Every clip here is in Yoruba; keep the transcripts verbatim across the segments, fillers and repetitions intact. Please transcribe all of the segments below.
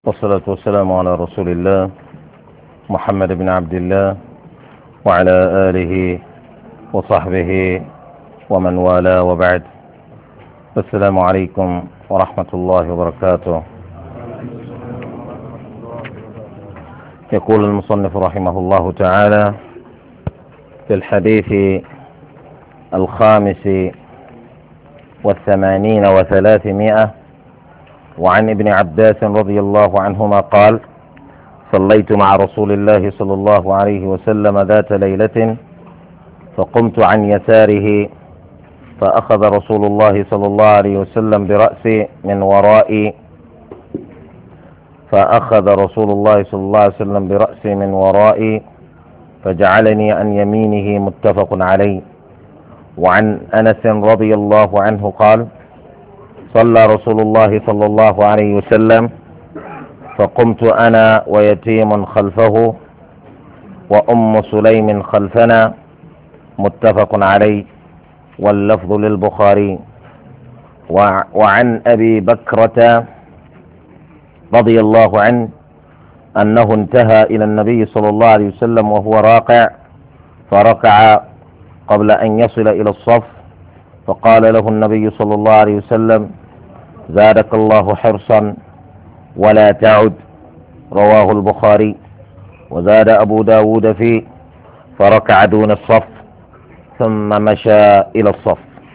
والصلاة والسلام على رسول الله محمد بن عبد الله وعلى آله وصحبه ومن والاه وبعد. السلام عليكم ورحمة الله وبركاته. يقول المصنف رحمه الله تعالى في الحديث الخامس والثمانين وثلاثمائة وعن ابن عباس رضي الله عنهما قال: صليت مع رسول الله صلى الله عليه وسلم ذات ليلة فقمت عن يساره فأخذ رسول الله صلى الله عليه وسلم برأسي من ورائي فأخذ رسول الله صلى الله عليه وسلم برأسي من ورائي فجعلني عن يمينه متفق عليه. وعن أنس رضي الله عنه قال: صلى رسول الله صلى الله عليه وسلم فقمت أنا ويتيم خلفه وأم سليم خلفنا متفق عليه، واللفظ للبخاري. وعن أبي بكرة رضي الله عنه أنه انتهى إلى النبي صلى الله عليه وسلم وهو راكع فركع قبل أن يصل إلى الصف فقال له النبي صلى الله عليه وسلم: زادك الله حرصا ولا تعد. رواه البخاري. وزاد أبو داود فيه: فركع دون الصف ثم مشى إلى الصف.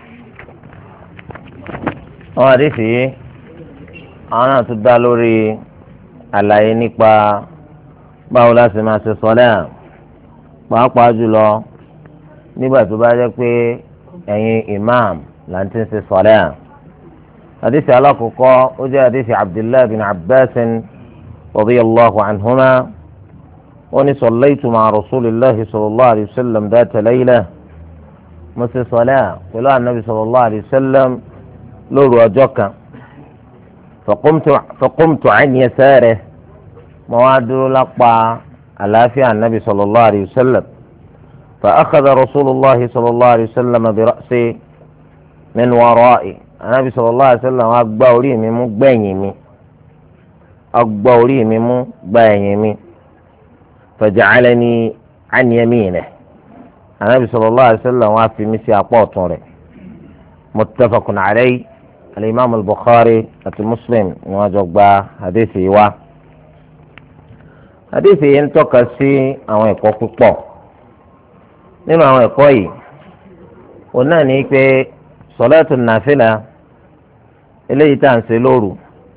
هذه أنا تدالوري على nípa báwo la ṣe máa ṣe sọlá pàápàá jùlọ nígbà tó bá jẹ́ pé ẹ̀yin imam là ń ti ṣe sọlá. حديث على كوكا وجاء حديث عبد الله بن عباس رضي الله عنهما واني صليت مع رسول الله صلى الله عليه وسلم ذات ليلة مثل صلاة قال النبي صلى الله عليه وسلم لولو أجوكا فقمت فقمت عن يساره مواد لقبا الافيا النبي صلى الله عليه وسلم فأخذ رسول الله صلى الله عليه وسلم برأسي من ورائي. Ànábì sallallahu alaihi wasallam agbá orí mi mú gbẹ̀yìn mi agbá orí mi mú gbẹ̀yìn mi faja'alani an yaminihi. Ànábì sallallahu alaihi wasallam wá fi mí sí apá ọ̀tún rẹ̀. muttafaqun alayhi. al-imam al-bukhari àti muslim ni wọ́n jọ gba hadithi yìí wá. hadithi yìí ń tọ́ka sí àwọn ẹ̀kọ́ púpọ̀. nínú àwọn ẹ̀kọ́ yìí òun náà ní pé sọlátù nàfílà eléyìí tá à ń ṣe lóru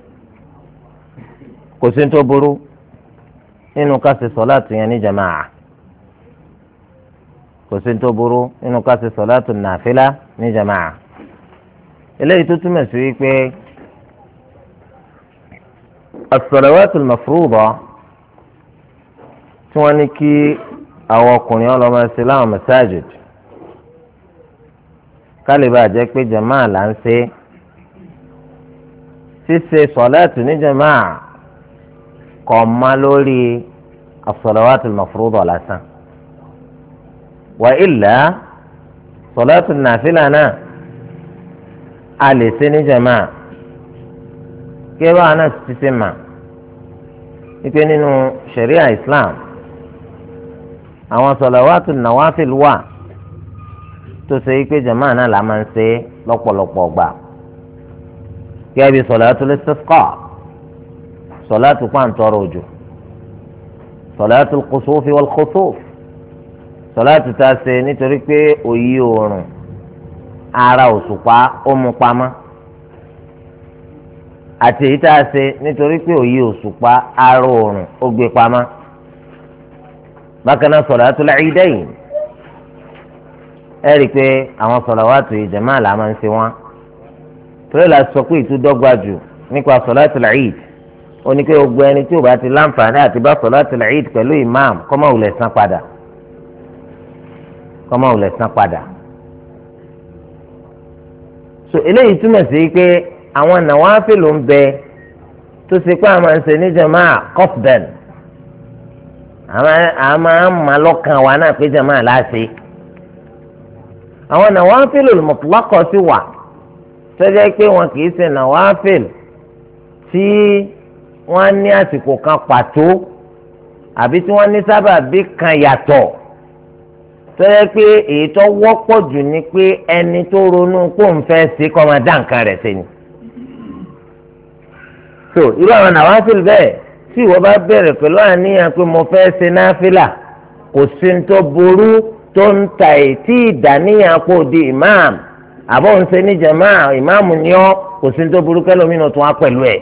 kò sí tó burú nínú ká ṣe sọlátù yẹn ní jàmáà, kò sí tó burú nínú ká ṣe sọlátù nàfílà ní jàmáà. eléyìí tó túmọ̀ sí wípé as-salawatu al-mafruḍa tí wọ́n ní kí àwọn ọkùnrin ọlọ́mọ ṣe láwọn masajid kálíbà jẹ́ pé jàmáà là ń ṣe. ṣíṣe sọ̀láàtù ní jàmáà kò má lórí as-salawatu al-mafruḍa lásán. wa illa sọ̀láàtù nàfílà náà a lè ṣe ní jàmáà. kí ẹ bá náà ti ṣe mà wípé nínú sharia islam àwọn sọ̀láwátù nàwáfíl wà tó ṣe pé jàmáà náà la máa ń ṣe lọ́pọ̀lọpọ̀ gbà. gẹ́gẹ́ bí sọ̀látul istisqa, sọ̀látù pàǹtọ́rọ̀ òjò, sọ̀látul kusufi wal khusuf, sọ̀látù tá a ṣe nítorí pé òyì oòrùn ara òṣùpá ó mú pamọ́, àti èyí tá a ṣe nítorí pé òyì òṣùpá ara oòrùn ó gbé pamọ́. bákan náà sọ̀látul iidayn, ẹ rí i pé àwọn sọ̀làwátù jàmáà là máa ń ṣe wọ́n. torí la sọ pé ìtúdọ́gba jù nípa sọ̀látùl Eid ó ní pé gbogbo ẹni tí ò bá ti láǹfààní àti bá sọ̀látùl Eid pẹ̀lú imam kó má wulẹ̀ san padà kó má wulẹ̀ san padà. so eléyìí túmọ̀ sí pé àwọn nàwáfíl ń bẹ tó ṣe pé àwọn máa ń ṣe ní jàmáà qasdan, àwọn máa ń ma lọ́kàn wa náà pé jàmáà láṣẹ. àwọn nàwáfílù mutlaqa sí wà tẹ́jẹ́ pé wọn kì í ṣe nàwáfíl tí wọ́n ní àsìkò kan pàtó àbí tí wọ́n ní sábàbí kan yàtọ̀ tó yẹ pé èyí tó wọ́pọ̀ jù ni pé ẹni tó ronú pò ń fẹ́ sí kọ́ máa dá nǹkan rẹ̀ sí ni. so irú àwọn nàwáfíìl bẹ́ẹ̀ tí ìwọ bá bẹ̀rẹ̀ pẹ̀lú àníyàn pé mo fẹ́ ṣe náfìlà kò sí ní tó burú tó ń ta ètí ìdáníyàn kó di imam àbọ̀ ń ṣe ní jàmáà ìmáàmù ni ọ́ kò sí ní tó burú kẹ́lómìnà tó wá pẹ̀lú ẹ̀.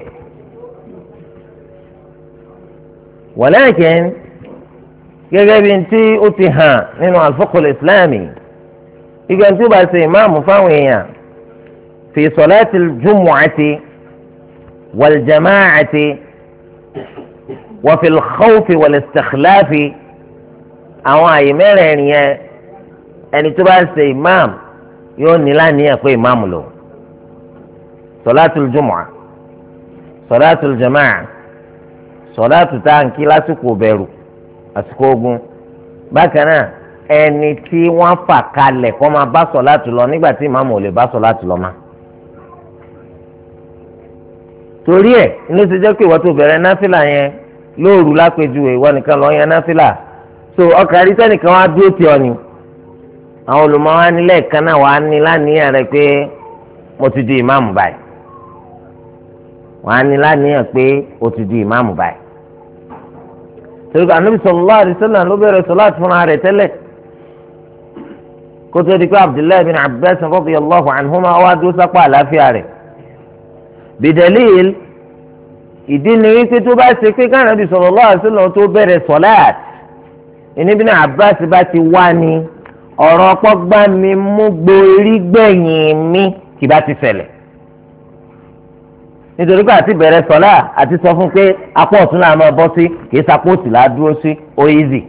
walakin gẹ́gẹ́ bí tí ó ti hàn nínú al-fiqh al-islami ìgbà tí ó bá ṣe ìmáàmù fáwọn èèyàn fi salati al-jumu'ati wal-jama'ati wa fi al-khawfi wal-istikhlafi àwọn àyè mẹ́rẹ̀ẹ̀rin yẹn ẹni tó bá ṣe ìmáàmù yóò ní láníyàn pé ìmáàmù lò salati al-jumu'a salati al-jama'a salatu táǹkì lásìkò bẹ̀rù àsìkò ogun bákan náà ẹni tí wọ́n fà kalẹ̀ kó máa bá sọ̀láàtù lọ nígbà tí ìmáàmù ò lè bá sọ̀láàtù lọ mọ́. torí ẹ̀ ló ti jẹ́ pé ìwọ tó bẹ̀rẹ̀ náfìlà yẹn lóòrù lápèjúwe ìwọ nìkan lọ yẹn náfìlà so ọkàn àrí sẹ́nìkan wá dúró tì ọ́ ni àwọn olùmọ̀ wa nílẹ̀ kan náà wà á ní láníyàn rẹ pé mo ti di ìmáàmù báyìí wà á ní láníyàn pé o ti di ìmáàmù báyìí torí Ànábì sallallahu alaihi wasallam ló bẹ̀rẹ̀ sọláàtì fúnra rẹ̀ tẹ́lẹ̀ kótó di pé Abdullahi bin Abbas radiyallahu anhuma wá dúró sápá àlàáfíà rẹ̀ bidalil ìdí ni wípé tó bá ṣe pé k'Ànábì sallallahu alaihi wasallam tó bẹ̀rẹ̀ sọláàtì ìní bin Abbas bá ti wá ní ọ̀rọ̀ pọ́gbá mi mú gborí gbẹ̀yìn mi kì bá ti ṣẹlẹ̀ nítorí pé àti bẹ̀rẹ̀ sọ́lá àti sọ fún pé apá ọ̀tún là máa bọ́ sí kì í sapò òsì là á dúró sí ó easy.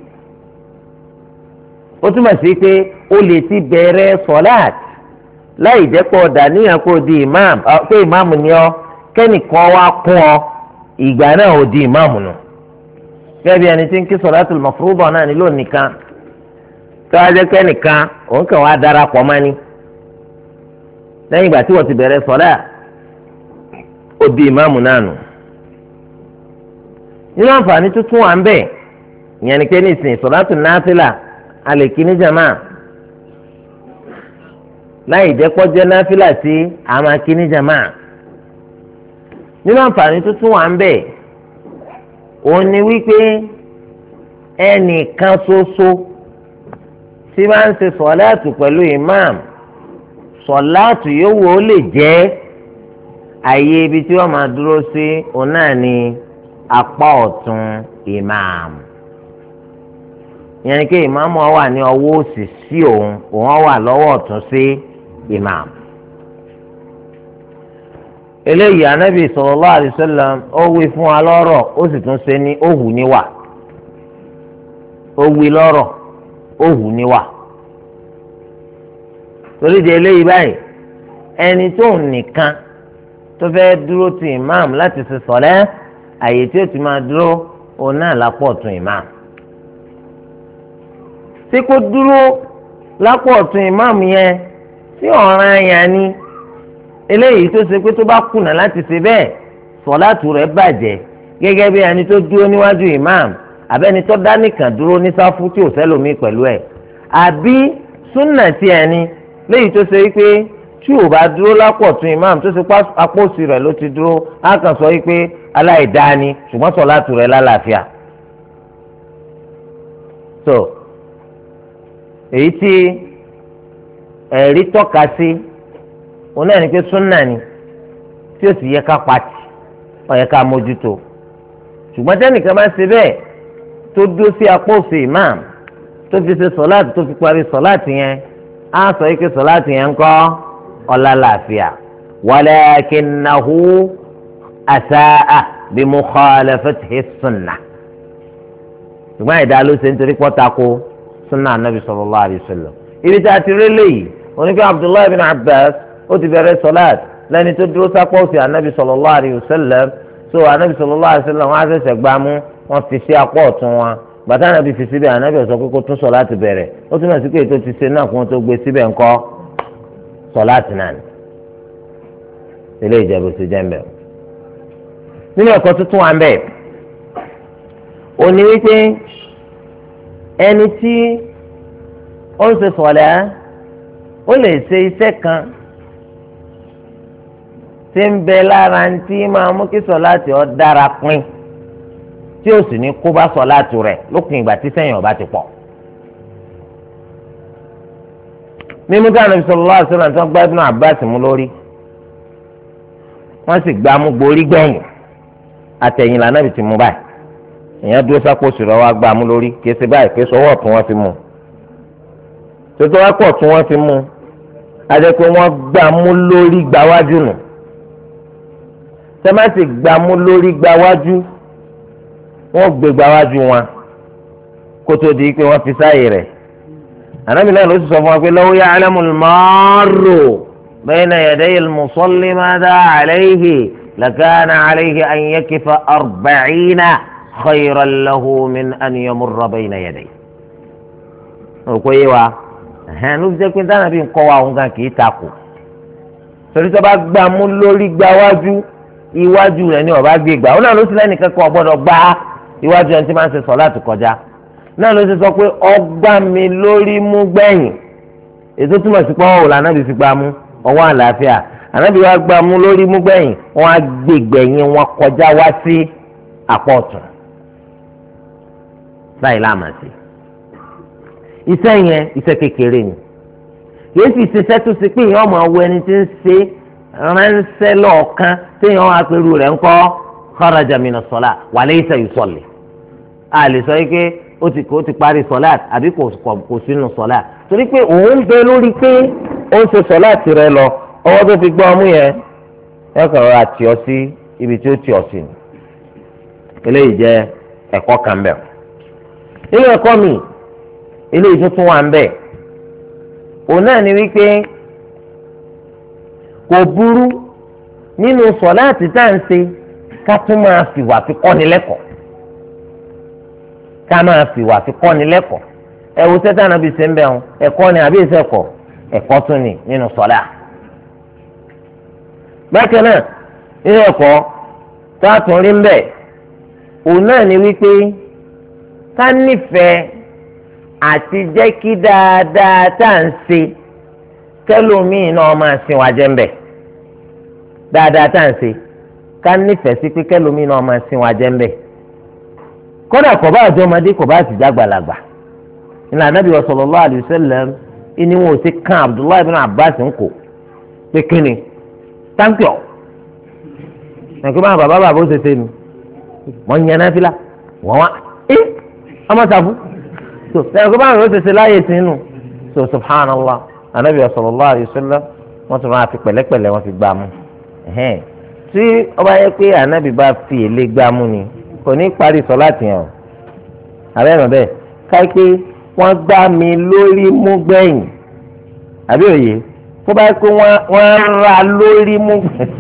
ó túmọ̀ sí pé ó lè ti bẹ̀rẹ̀ sọ́lá láì jẹ́ pé ọ̀dà níyàn kó di imam pé imam ni ọ́ kẹ́nìkan wá kún ọ ìgbà náà ò di imam nù. gẹ́gẹ́ bí ẹni tí ń kí solatul mafruḍa náà ní lónìí kan tó wá jẹ́ kẹ́nìkan òun kàn wá darapọ̀ mọ́ ni lẹ́yìn ìgbà tí wọ́n ti bẹ̀rẹ̀ sọ́lá ó di ìmáàmù náà nù. nínú àǹfààní tuntun wà ń bẹ̀ ìyẹn ni pé nísìnyí sọ̀látù náfìlà a lè kí ní jàmá láì jẹ́ kó jẹ́ náfìlà sí a máa kí ní jàmá. nínú àǹfààní tuntun wà ń bẹ̀ òun ni wípé ẹnìkan ṣoṣo tí máa ń ṣe sọ̀látù pẹ̀lú ìmáàmù sọ̀látù yòówù ó lè jẹ́ àyè ibi tí wọ́n máa dúró sí òun náà ni apá ọ̀tún ìmáàmù ìyẹn ni pé ìmáàmù wà ní ọwọ́ òsì sí òun òun wà lọ́wọ́ ọ̀tún sí ìmáàmù. eléyìí anábì sallallahu alaihi wasallam ó wí fún wa lọ́rọ̀ ó sì tún ṣe ní ó hù níwà ó wí lọ́rọ̀ ó hù níwà torí di eléyìí báyìí ẹni tó nìkan tó fẹ́ dúró ti imam láti ṣe sọ̀lẹ́ àyè tí ó ti máa dúró òun náà lápò ọ̀tún imam. tí kò dúró lápò ọ̀tún imam yẹn tí ọ̀ràn yẹn ni eléyìí tó ṣe pé tó bá kùnà láti ṣe bẹ́ẹ̀ sọ̀látù rẹ̀ bàjẹ́ gẹ́gẹ́ bí ẹni tó dúró níwájú imam àbẹ́ni tó dá nìkan dúró ní sáfù tí ò sẹ́lòmí pẹ̀lú ẹ̀ àbí súnà tí ẹni léyìí tó ṣe wípé tí ò bá dúró lápọ̀ tún imam tó ṣe apòsí rẹ̀ ló ti dúró á kàn sọ wípé aláìdáni ṣùgbọ́n sọ̀látù rẹ̀ lálàáfíà. so èyí tí ẹ̀rí tọ́ka sí òun náà ni pé súnà ni tí ó sì yẹ ká pàtì ó yẹ ká mójútó ṣùgbọ́n tẹ́nìkan bá ṣe bẹ́ẹ̀ tó dúró sí apòsí imam tó fi ṣe sọ̀látù tó fi parí sọ̀látù yẹn á sọ wípé sọ̀látù yẹn ń kọ́ ọlá làáfíà walakinnahu asaa bi mukhalafatihi sunnah ṣùgbọ́n ìdá ló ṣe nítorí pọ́tàkó sunnah anabi sallallahu alayhi wa sallam. ibi tí a ti rí léyìí oníkẹ́ abdullahi bin abbas ó ti bẹ̀rẹ̀ sọláàt lẹ́ni tó dúró sápọ̀ sí anabi sallallahu alayhi wa sallam so anabi sallallahu alayhi wa sallam wọn á ṣẹ̀ṣẹ̀ gbámú wọn fi sí apọ̀ ọ̀tún wọn bàtà anabi fi síbẹ̀ anabi sọ pé kó tún sọláàt bẹ̀rẹ̀ ó túmọ̀ sí pé ètò ti ṣe náà kó tó gbé síbẹ̀ ńkọ́ sọláàtì náà ni ilé ìjẹ̀bù ti jẹ́ mbẹ́. nínú ẹ̀kọ́ tuntun wà ń bẹ̀ òní wípé ẹni tí ó ń ṣe sọ̀lá ó lè ṣe iṣẹ́ kan tí ń bẹ lára ń tí máa mú kí sọ̀láàtì ó dára pín tí ó sì ní kó bá sọ̀láàtì rẹ̀ lópin ìgbà tí sẹ́yìn ọba ti pọ̀. mímú tí Ànábì sallallahu alaihi wasallam tó gbá Ibn Abbas mú lórí wọ́n sì gbá mú gborí gbẹ̀yìn àtẹ̀yìn l'Ànábì ti mú báyìí èèyàn dúró sápò sùrọ̀ wá gbá mú lórí kí ẹsẹ̀ báyìí kí sọ́wọ́ ọ̀tún wọn fi mú tótó wá pọ̀ tún wọn fi mú adé pé wọ́n gbá mú lórí gbáwájú nù sẹ́másì gbá mú lórí gbáwájú wọ́n gbé gbáwájú wọn kótó di pé wọ́n fi sáyè rẹ̀ Ànábì náà ló sì sọ fún wa pé law ya'lamu al-marru bayna yaday al-musalli madha alayhi lakana alayhi an yakifa arba'ina khayran lahu min an yamurra bayna yadayhi. òkò yé wa ẹ̀hẹ́n ló fi jẹ́ pé dáná bí nǹkan wa òun kan kì í takò torí tó bá gbà mú lórí gbá wájú iwájú rẹ̀ ni ọba gbé gbà ó náà ló sì lẹ́nìkan kan ọ̀gbọ́dọ̀ gbá iwájú ẹni tí máa ń ṣe sọ̀láàtì kọjá náà ló ti sọ pé ọgbà mi lórí mú gbẹ̀yìn ètò túmọ̀ sí pé ọwọ́ wò lànàbì fi gbà mú ọwọ́ àlàáfíà ànábì wa gbà mú lórí mú gbẹ̀yìn wọ́n á gbé gbẹ̀yìn wọn kọjá wá sí apá ọ̀tún báyìí láàmà sí iṣẹ́ yẹn iṣẹ́ kékeré ni kìí sì ṣiṣẹ́ tó ṣe pé èèyàn ọmọ ọwọ́ ẹni tí ń ṣe ránṣẹ́ lọ́ọ̀kan tí èèyàn apẹ̀rù rẹ̀ ń kọ́ kharaja mina salat wa laysa yusalli a lè sọ pé ó ti kó ti parí sọláàtì àbí kò sínú sọláàtì torí pé òun ń bẹ lórí pé ó ń ṣe sọláàtì rẹ̀ lọ ọwọ́ tó fi gbọ́ ọmú yẹn ẹ kàn rọra tì ọ́ sí ibi tí ó tì ọ́ sí ni eléyìí jẹ́ ẹ̀kọ́ kan bẹ́ẹ̀ nínú ẹ̀kọ́ mi eléyìí tó tún wà ń bẹ̀ òun náà ni wípé kò burú nínú sọláàtì tá à ń ṣe ká tún máa fìwà fi kọ́ni lẹ́kọ̀ọ́ ká máa fìwà fi kọ́ni lẹ́kọ̀ọ́ ẹ wo sẹ́tà náà bí ṣe ń bẹ̀ wọn ẹ̀kọ́ ni àbí ìṣẹ̀kọ̀ ẹ̀kọ́ tún ni nínú sọlá. bákan náà nínú ẹ̀kọ́ tá a tún rí ń bẹ̀ òun náà ni wípé ká nífẹ̀ẹ́ àti jẹ́ kí dáadáa tá à ń ṣe kẹlòmíì náà máa sin wa jẹ́ ń bẹ̀ dáadáa tá à ń ṣe ká nífẹ̀ẹ́ sí pé kẹlòmíì náà máa sin wa jẹ́ ń bẹ̀ kódà kò bá àjọ ọmọdé kò bá sì jágbàlagbà ìlànà Ànábì sallallahu alaihi wasallam ìní wọn ò sí kan Abdullahi ibn Abbas ń kò pé kíni táǹkìọ̀ ẹ̀kọ́ bá bàbá bàbá ó ṣe ṣe mi wọ́n ń yan náfìlà wọ́n wá ẹ́ ọmọ sàfù so ẹ̀kọ́ bá bàbá ó ṣe ṣe láyé sínú so subhanallah Ànábì sallallahu alaihi wasallam wọ́n tún máa fi pẹ̀lẹ́pẹ̀lẹ́ wọn fi gbà mú tí ọba yẹ pé Ànábì bá fi èlé gbà mú ni kò ní parí sọláàtì yẹn o àbẹ́ ẹ̀rọ bẹ́ẹ̀ káyipé wọ́n gbá mi lórí mú gbẹ̀yìn àbí òye tó bá pé wọ́n ra lórí mú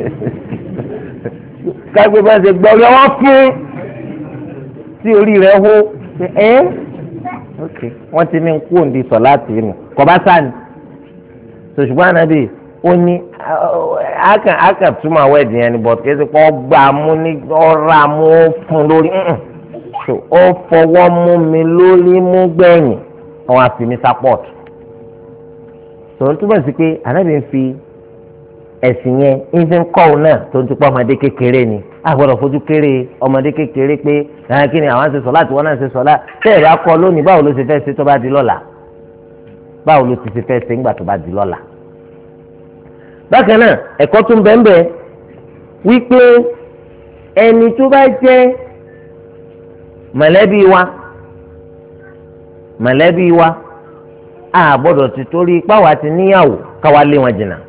káyipé bá ṣe gbọ́ yọ wọ́n fún tí orí rẹ̀ hó ẹ́ ok wọ́n ti ní kú òǹdí sọláàtì nù kọ́ bá sáni ṣùgbọ́n Ànábì ó ní akàn akàn túmọ̀ àwọn ẹ̀dín yẹn ni bọ̀t kí ẹ ti kọ́ gbà mú ní ọ̀rá mú fún lórí ó fọwọ́ mú mi lórí mú gbẹ̀yìn àwọn àfi mi support tòun túbọ̀ sí pé Ànábì ń fi ẹ̀sìn yẹn ń fi ń kọ́ òun náà tó ń ti pọ́ ọmọdé kékeré ni a gbọ́dọ̀ fojú kéré ọmọdé kékeré pé ẹ̀hán kí ni àwọn ṣe sọ̀lá àti wọ́n náà ṣe sọ̀lá tẹ́ ẹ̀ bá kọ́ lónìí báwo ló ṣe fẹ́ ṣe tó bá di lọ́la báwo ló ti ṣe fẹ́ ṣe ńgbà tó bá di lọ́la. bákan náà ẹ̀kọ́ tún bẹ́ẹ̀ wípé ẹni tó bá jẹ́ mọ̀lẹ́bí wa mọ̀lẹ́bí wa a gbọ́dọ̀ ti torí páwa ti níyàwó káwa lé wọn jìnnà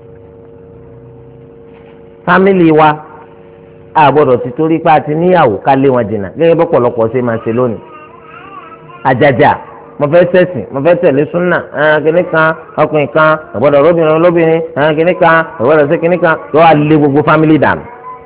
fámìlì wa a gbọ́dọ̀ ti torí pa ti níyàwó ká lé wọn jìnnà gẹ́gẹ́ bọ́ pọ̀lọpọ̀ ṣe máa ṣe lónìí àjàjà mo fẹ́ ṣẹ̀sìn mo fẹ́ tẹ̀lé súnà kìnnì kan ọkùnrin kan ọ̀gbọ́dọ̀ lóbìnrin lóbìnrin kìnnì kan ọ̀gbọ́dọ̀ sí kìnnì kan yóò wá lé gbogbo fámìlì dànù.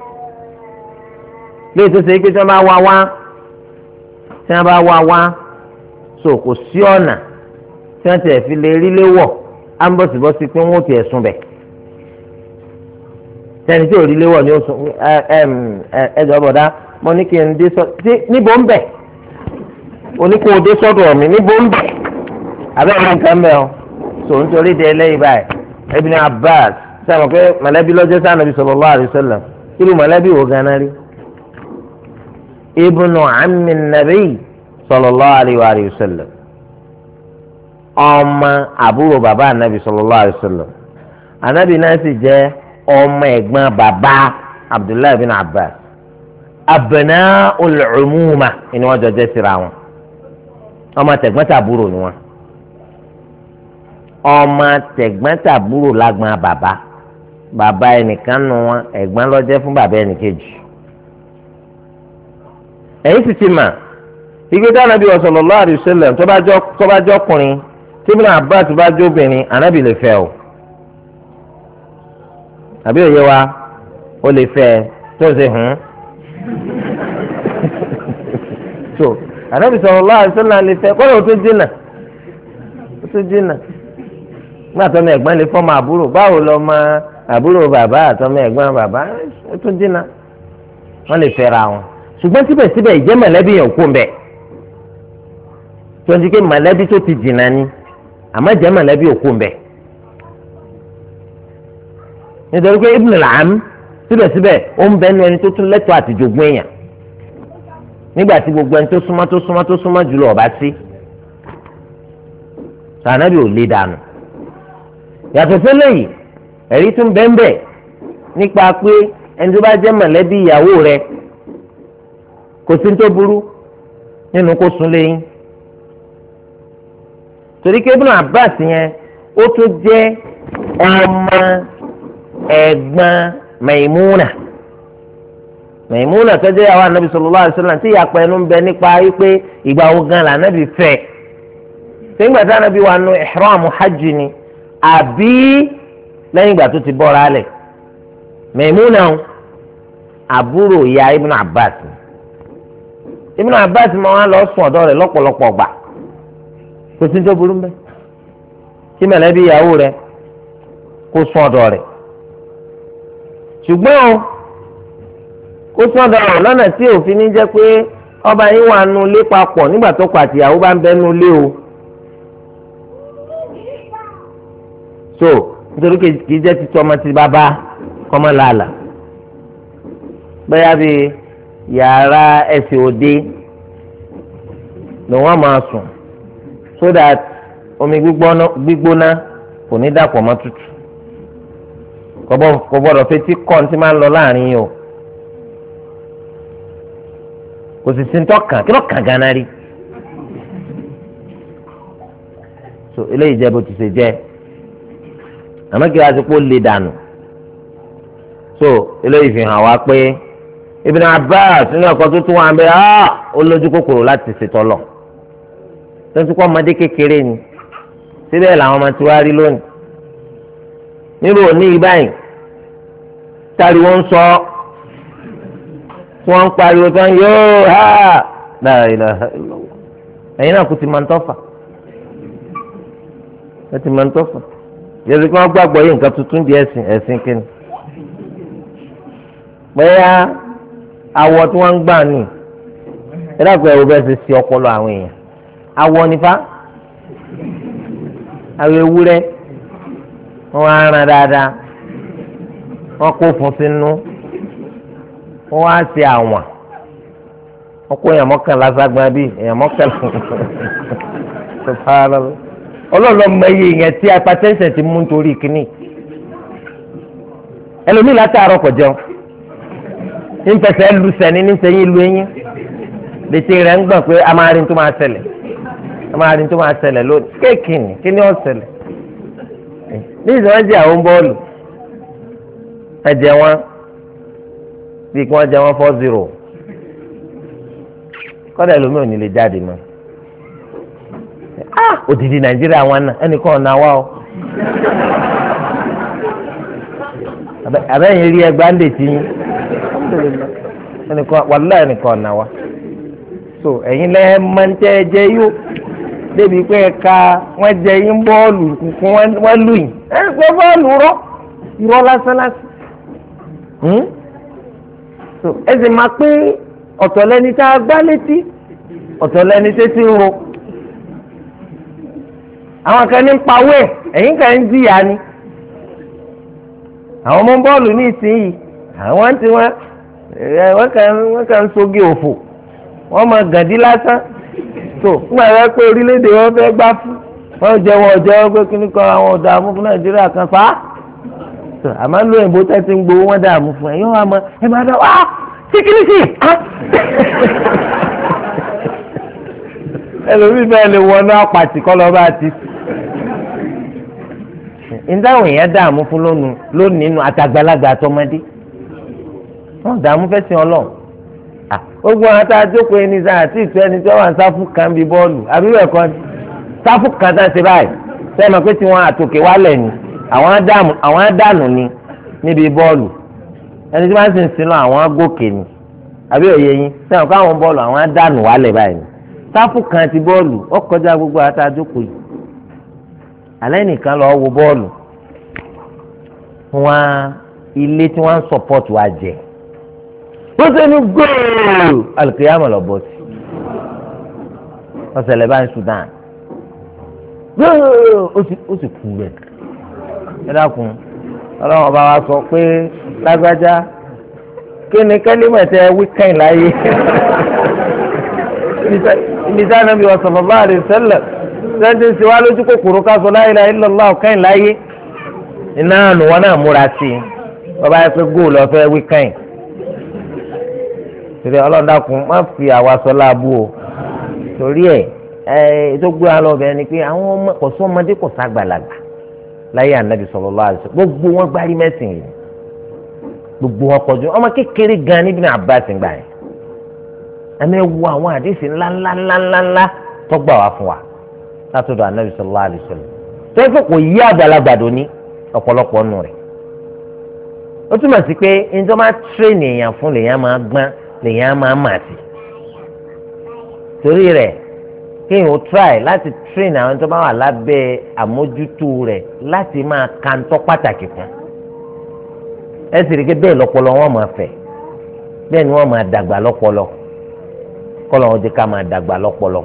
léyìí tó ṣe é pé tí wọ́n bá wá wá tí wọ́n bá wá wá so kò sí ọ̀nà tí wọ́n tiẹ̀ fi lè rí léwọ̀ á ń bọ̀sibọ́sí pé wọ́n ò tiẹ̀ sùn bẹ̀. sẹ́ni tí ò rí léwọ̀ ni ó sùn ẹ̀jọ̀ bọ̀dá mo ní kí n dé sọ níbo ń bẹ̀ oníkó dé sọ́dọ̀ mi níbo ń bẹ̀ abẹ́rẹ́ nǹkan mẹ́ o so nítorí de eléyìí báyìí Ibn Abbas sẹ́wọ̀n pé mọ̀lẹ́bí lọ́jọ́ sáà Nabi sallallahu alaihi wasallam irú mọ̀lẹ́bí wo ganan rí ibnu ammi Nabi sallallahu alaihi wasallam ọmọ àbúrò bàbá anabi sallallahu alaihi wasallam anabi náà sì jẹ́ ọmọ ẹ̀gbọ́n bàbá Abdullahi bin Abbas abna'ul umuma ni wọ́n jọ jẹ́ síra wọn ọmọ tẹ̀gbọ́n-tàbúrò ni wọ́n ọmọ tẹ̀gbọ́n-tàbúrò lágbọ́n bàbá bàbá ẹnìkan nù wọn ẹ̀gbọ́n ló jẹ́ fún bàbá ẹnìkejì èyí sì ti mà ìgbésẹ̀ Ànábì sallallahu alaihi wasallam tó bá jọ ọkùnrin tí Ibn Abbas bá jọ obìnrin Ànábì lè fẹ́ o àbí òye wa ó lè fẹ́ tó ṣe hùn so Ànábì sallallahu alaihi wasallam lè fẹ́ kọ́lé o tó dínà o tó dínà nígbà tó ní ẹ̀gbọ́n lè fọ́mọ àbúrò báwo lọ mọ àbúrò bàbá àtọmọ ẹ̀gbọ́n bàbá o tó dínà wọ́n lè fẹ́ra wọn ṣùgbọ́n síbẹ̀síbẹ̀ ìjẹ́ mọ̀lẹ́bí yẹn kú mbẹ́ tó ń di pé mọ̀lẹ́bí tó ti jìnnà ni àmọ́ ìjẹ́ mọ̀lẹ́bí òkú mbẹ́ nítorí pé ibn al-am síbẹ̀síbẹ̀ ó ń bẹ ní ẹni tó tún lẹ́tọ̀ọ́ àti jogún èèyàn nígbà tí gbogbo ẹni tó súnmọ́ tó súnmọ́ tó súnmọ́ jùlọ ọ̀bá sí sànàbí ò lè dànù yàtọ̀ sílẹ̀ yìí ẹ̀rí tún bẹ́ẹ̀ bẹ́ẹ̀ nípa pé ẹni tó bá jẹ́ mọ̀lẹ́bí ìyàwó rẹ̀ kò sí tó burú nínú kó sùn lẹ́yìn torí pé Ibn Abbas yẹn ó tún jẹ́ ọmọ ẹ̀gbọ́n Maimuna Maimuna tó jẹ́ àwọn Ànábì sallallahu alaihi wasallam tí ìyàpọ̀ ẹnu ń bẹ nípa wípé ìgbà wo gan la Ànábì fẹ́ sẹ́yìngbà tí Ànábì wà nù ihram hajj ni àbí lẹ́yìn ìgbà tó ti bọ́ra lẹ̀ Maimuna àbúrò ìyá Ibn Abbas Ibn Abbas máa wá lọ sùn ọ̀dọ̀ rẹ̀ lọ́pọ̀lọpọ̀ gbà kò sí tó burú mbẹ kí mọ̀lẹ́bí ìyàwó rẹ̀ kó sùn ọ̀dọ̀ rẹ̀ ṣùgbọ́n kó sùn ọ̀dọ̀ rẹ̀ lọ́nà tí òfin ní jẹ́ pé ọba yín wà nù lé papọ̀ nígbà tó kọ àti ìyàwó bá ń bẹ nù lé o so nítorí kì í jẹ́ títí ọmọ tí bàbá kọ́mọ làálà bẹ́ẹ̀ bí yàrá ẹsẹ̀ òde ni wọ́n máa sùn so that omi gbígbóná kò ní dàpọ̀ mọ́ tútù kò gbọ́dọ̀ fetí kọ́ tí máa ń lọ láàrin yìí o kò sì sí ntọ́kàn kí ló kàn gánà rí so eléyìí jẹ́ bó ti ṣe jẹ́ àmọ́ kí wàá ti kó lè dànù so eléyìí fi hàn wá pé Ibn Abbas ní ọkọ̀ tó tún wà ń bẹ ah ó lójú kòkòrò láti ṣètò lọ tó ń tún kọ́ ọmọdé kékeré ni síbẹ̀ làwọn ọmọ tí wàá rí lónìí nírú òní ìbáyìí tári wọ́n ń sọ tí wọ́n ń pariwo tán yóò ha la ilaha illallah ẹ̀yin náà kò ti máa ń tọ́fà ẹ ti máa ń tọ́fà yẹ́sì kí wọ́n gbàgbọ́ yìí nǹkan tuntun di ẹ̀sìn ẹ̀sìn kìíní bẹ́ẹ̀ awọ tí wọ́n ń gbà ní ẹ dàgbà ẹ̀wọ̀ bẹ́ẹ̀ ṣe ṣe ọpọlọ àwọn èèyàn awọ nífa àwọn ewúrẹ́ wọ́n á rán dáadáa wọ́n kó fún sínú wọ́n á ṣe àwọn wọ́n kó èèyàn mọ́kànlá ságbá bíi èèyàn mọ́kànlá ọlọ́ọ̀lọ́ mọ iye èèyàn tí hypertension ti mú nítorí kínní ẹlòmíì látàárọ̀ kò jẹun nífẹsẹ̀ lu sẹ́ni nísẹ́yìn lu eyín létí rẹ̀ ń gbọ̀n pé a máa rí tó máa ṣẹlẹ̀ a máa rí tó máa ṣẹlẹ̀ lónìí kéèkì ni kí ni ó ṣẹlẹ̀ ní ìsọ̀rọ̀ jẹ́ àwọn bọ́ọ̀lù ẹ̀jẹ̀ wọn bí kí wọ́n jẹ wọn four zero kọ́dà ẹlòmíì ò ní lè jáde mọ́ ah òdìdí Nàìjíríà wọn náà ẹnìkan ọ̀nà wa o àbẹ́yìn rí ẹgbàá ń dè tí yín ẹnìkan wàlúùlà ẹnìkan ọ̀nà wa so ẹ̀yin lẹ́yìn máa ń tẹ́ ẹ jẹ́ yó débi pé ẹ̀ka wọ́n jẹ yín bọ́ọ̀lù kùkùn wọ́n lù yín ẹ̀ gbọ́ bọ́ọ̀lù rọ́ irọ́ lásán lásán ẹ sì máa pé ọ̀tọ̀ lẹni tá a gbá létí ọ̀tọ̀ lẹni tẹ́tí ń ro àwọn kan ní pawó ẹ̀ ẹ̀yìn kan ń jìyà ni àwọn ọmọ bọ́ọ̀lù ní ìsinyìí àwọn tí wọ́n wọ́n kàn wọ́n kàn ń soge òfò wọ́n máa gàdí lásán tó fún ẹ̀rọ pé orílẹ̀-èdè wọn fẹ́ gbá fún wọ́n jẹ́ wọ́n jẹ́ wọ́n pé kíní kan àwọn ọ̀dààmú fún Nàìjíríà kan fà á tó àmọ́ ló òyìnbó tẹ́tí ń gbowó wọ́n dààmú fún ẹ̀yìn wọn àmọ́ ẹ̀ máa dá wá síkìlìsì ẹlòmíì bẹ́ẹ̀ lè wọnú àpàtì kọ́ lọ́ọ́ bá ti ìdáhùn èèyàn dààmú fún lónìí lónìí nínú àtàgbàlagbà àtọmọdé wọn dààmú fẹ́ sin Ọlọ́run gbogbo àwọn tá a jókòó ẹni sáà àti ìtọ́ ẹni tí wọ́n wà ń sáfù kan bí bọ́ọ̀lù àbí bẹ́ẹ̀ kọ́ sáfù kan tá a ṣe báyìí sẹ́yìn mọ̀ pé tí wọ́n àtòkè wálẹ̀ ni àwọn àdánù ni níbi bọ́ọ̀lù ẹni tí wọ́n sì ń sin lọ àwọn gòkè ni àbí òye yín sẹ́yìn mọ̀ pé àwọn bọ́ọ̀lù àwọn àdánù wálẹ̀ báyìí sáfù kan ti bọ́ọ̀lù ó kọjá gbogbo àwọn tá a jókòó yìí alẹ́ nìkan lọ wo bọ́ọ̀lù wọn ilé tí wọ́n ń sọpọ́tù wa jẹ wọ́n ṣe ní góòlù alùpùpù lọ bọ́ sí wọ́n ṣẹlẹ̀ báyìí Sudan góòlù ó sì kú rẹ̀ ẹ dákun ọlọ́wọ́n bá wa sọ pé lágbájá kí ni kẹ́límẹ̀tẹ́ wíkẹ́ǹd láyé ìmísà nàbí wa sallallahu alaihi wasallam sẹ́ńtì sí wa lójú kòkòrò ká sọ la ilaha illallah kẹ́ǹd láyé iná ànúwọ́n náà múra sí i wọ́n bá yẹ pé góòlù ọ̀fẹ́ wíkẹ́ǹd torí ọlọ́dàkùn má fi àwa sọ láàbù o torí ẹ̀ ẹ̀ tó gbé wa lọ́bẹ̀ẹ́ ni pé àwọn ọmọ kò sọ ọmọdé kò sàgbàlagbà láyé ànábì sallallahu alaihi wasallam gbogbo wọn gbárí mẹ́sìn yìí gbogbo wọn kọjú ọmọ kékeré gan níbi ní Abbas gbà yẹn ẹ̀mí wo àwọn àdéhìí ńláńláńláńlá tó gbà wá fún wa látọ̀dọ̀ ànábì sallallahu alaihi wasallam tó yẹ kó yí àgbàlagbà dòní ọ̀pọ̀lọpọ̀ nù rẹ̀ ó túmọ̀ sí pé njọ́ máa tírèènì èèyàn fún lèèyàn máa gbọ́n lèèyàn máa mà sí torí rẹ̀ kéèyàn ó try láti tírèènì àwọn tó bá wà lábẹ́ àmójútó rẹ̀ láti máa kàńtọ́ pàtàkì fún ẹ sì rí i pé bẹ́ẹ̀ lọ́pọlọ wọn máa fẹ̀ bẹ́ẹ̀ ni wọ́n máa dàgbà lọ́pọlọ kọ́lọ́ wọn jẹ́ ká máa dàgbà lọ́pọlọ.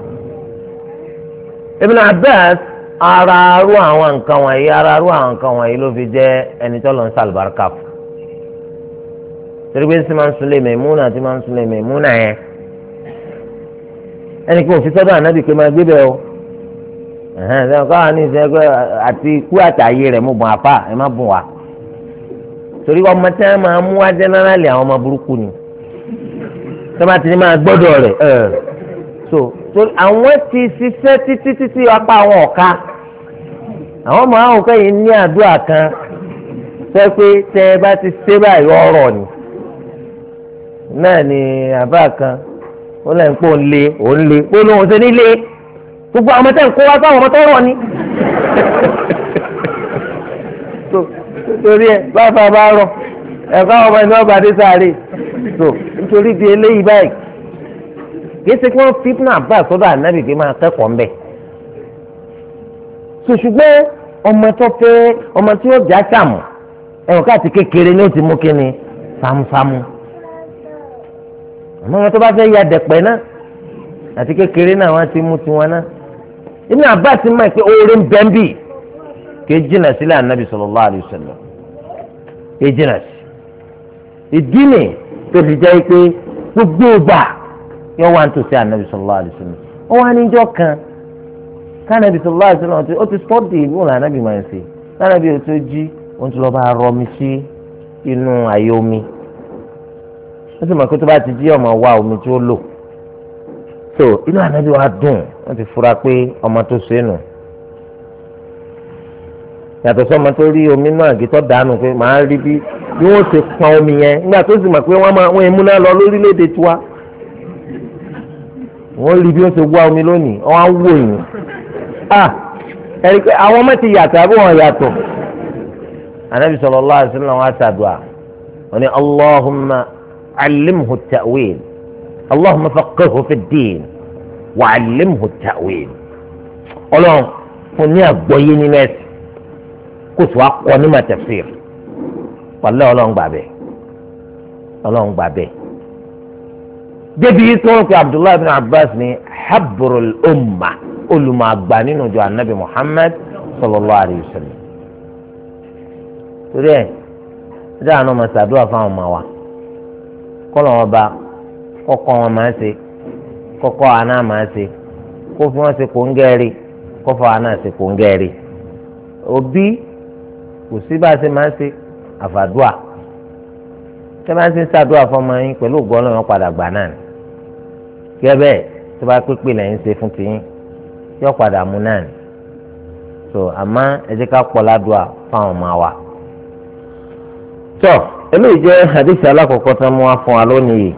Ibn Abbas ara arú àwọn nǹkan wọ̀nyí ara arú àwọn nǹkan wọ̀nyí ló fi jẹ́ ẹni tó lọ ń sàlùbáríkà fún. torí pé sí máa ń sunlé Maimuna tí máa ń sunlé Maimuna yẹn ẹnì kí òfin sọ́dọ̀ ànábì pé máa gbé bẹ́ẹ̀ o ẹ̀hẹ́n káwọn ní ìṣẹ́ pé àti ikú àtàyè rẹ̀ mo bùn àfà ẹ̀ má bùn wá torí ọmọ tí wọ́n máa mú wá jẹ́nẹ́rálì àwọn ọmọ burúkú ni tí wọ́n bá ti ní máa gbọ́dọ̀ rẹ̀ ẹ̀ so àwọn ti ṣiṣẹ́ títí títí apá àwọn ọ̀ka àwọn ọmọ àwọn òkè yìí ní àdúrà kan sọ pé tẹ ẹ bá ti ṣe báyìí ọ̀rọ̀ ni náà ni àbá kan ó lẹ́yìn pé òun lé òun lé pé olóhùn ṣe nílé gbogbo àwọn ọmọọtẹ ń kó wá sáwọn ọmọ tó rọ̀ ni torí ẹ báfa bá rọ ẹ̀ka ọmọ ẹni ọba dé sáré nítorí di eléyìí báyìí kìí ṣe kí wọ́n fi náà bá sọ́dọ̀ ànábì kí máa kẹ́kọ̀ọ́ ń bẹ̀. ṣùgbọ́n ọmọ tó fẹ́ ọmọ tí ó já sàmù ẹ̀wọ̀n káàtì kékeré ni ó ti mú kí ni sámúsámú. àmọ́ ọmọ tó bá fẹ́ ya dẹ̀pẹ̀ náà àti kékeré náà wọ́n ti mú tiwọn náà. Ibn Abbas ti mọ̀ pé oore ń bẹ́ẹ̀ bì kì í jìnnà sílẹ̀ ànábì sallallahu alaihi wasallam kì í jìnnà sí. ìdí ni tó fi jẹ́ pé gbogbo ìgbà yóò wá nítòsí ànábì sallallahu alaihi wasallam ó wá níjọ́ kan kánábì sallallahu alaihi wasallam ó ti sọ́ọ̀dì ìbò lànàbì máa ń ṣe kánábì ó tó jí ó ti lọ́ọ́ bá rọ mi sí inú àyè omi ó sì mọ̀ pé tó bá ti jí ọmọ wa omi tí ó lò so inú ànábì wa dùn wọ́n ti fura pé ọmọ tó ṣe é nù yàtọ̀ sọ́mọ tó rí omi náà àgìtọ́ dànù pé màá rí bí bí wọ́n ṣe pọn omi yẹn nígbà tó sì mọ̀ pé wọ́n máa wọ́n emúná lọ lórílẹ̀‐èdè tiwa wọ́n rí bí wọ́n ṣe wá omi lónìí wọ́n á wò yín ah ẹ̀rí pé àwọn ọmọ ti yàtọ̀ àbí wọ́n yàtọ̀ anabi sallallahu alaihi wasallam wọ́n á ṣàdùà wọ́n ní allahumma allimhu at-ta'wil allahumma faqqihhu fi ad-din wa allimhu at-ta'wil ọlọ́run fún ní àgbọ́yé nínú ẹ̀sìn kó tó wá kọ́ ní ma tafsir wàlẹ́ ọlọ́run gbà bẹ́ẹ̀ ọlọ́run gbà bẹ́ẹ̀. débi tó ń pe Abdullahi ibn Abbas ní habrul umma olùmọ̀ àgbà nínú ìjọ anabi Muhammad sallallahu alayhi wa sallam. torí ẹ̀ ẹjọ́ àwọn ọmọ ṣàdúrà fáwọn ọmọ wa kọ́lọ̀ wọn bá kọ́kọ́ wọn máa ṣe kọ́kọ́ àná máa ṣe kó fi wọn ṣe kó ń gẹ́rì kó fọ àná ṣe kó ń gẹ́rì. òbí kò sí bá a ṣe máa ṣe àfàdúà tẹ́ bá ń ṣe ṣàdúà fọmọ yín pẹ̀lú ògbọ́n ọlọ́run padà gbà náà ni gẹ́gẹ́ tó bá pépè lẹ́yìn ṣe fún tiyín yóò padà mú náà ni so àmọ́ ẹ jẹ́ ká pọ̀ ládùá fáwọn ọmọ wa. tó eléyìí jẹ́ hadith alákọ̀ọ́kọ́ tó mú wá fún wa lónìí yìí.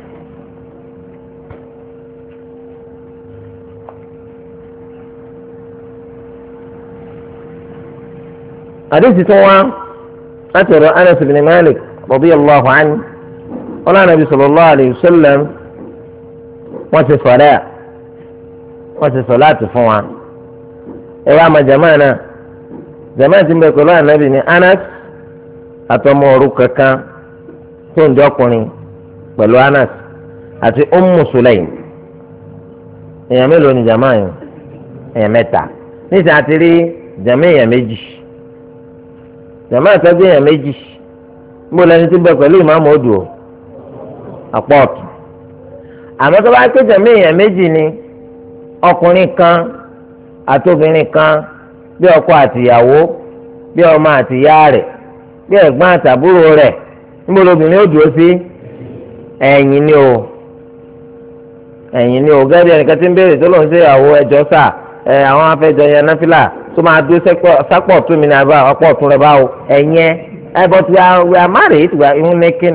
hadith tó wá láti ọ̀rọ̀ Anas ibn Malik radiyallahu anhu ọlọ́run Nabi sallallahu alayhi wa sallam wọ́n ti sọ̀rọ̀ ẹ̀ wọ́n ti sọ̀ láti fún wa. ẹ wá ma jama náà jama ti ń bẹ pẹ̀lú ànábì ní Anas àtọmọ òrukàn kan tó ń jọkùnrin pẹ̀lú Anas àti Ummu Sulaym. èèyàn mélòó ni jama yìí? èèyàn mẹ́ta. níṣẹ́ àti rí jama èèyàn méjì jama ìtọ́jú èèyàn méjì níbo lẹni tí ń bẹ pẹ̀lú ìmáàmù odò àpọ̀ ọ̀tún. àmọ́ tó bá ké jama èèyàn méjì ni ọkùnrin kan àti obìnrin kan bí ọkọ àtìyàwó bí ọmọ àtìyá rẹ̀ bí ẹ̀gbọ́n àtàbúrò rẹ̀ níbo lobìnrin ó dúró sí ẹ̀yìn ni o ẹ̀yìn ni o gẹ́gẹ́ bí ẹnìkan tí ń béèrè tó lóun ṣe ìyàwó ẹjọ́ sà ẹ àwọn afẹ́jọ yẹn náfìlà tó máa dúró sápọ̀ tún mi ní abá ọ̀pọ̀ tún rẹ̀ báwo ẹ̀yìn ẹ but we are we are married we are even making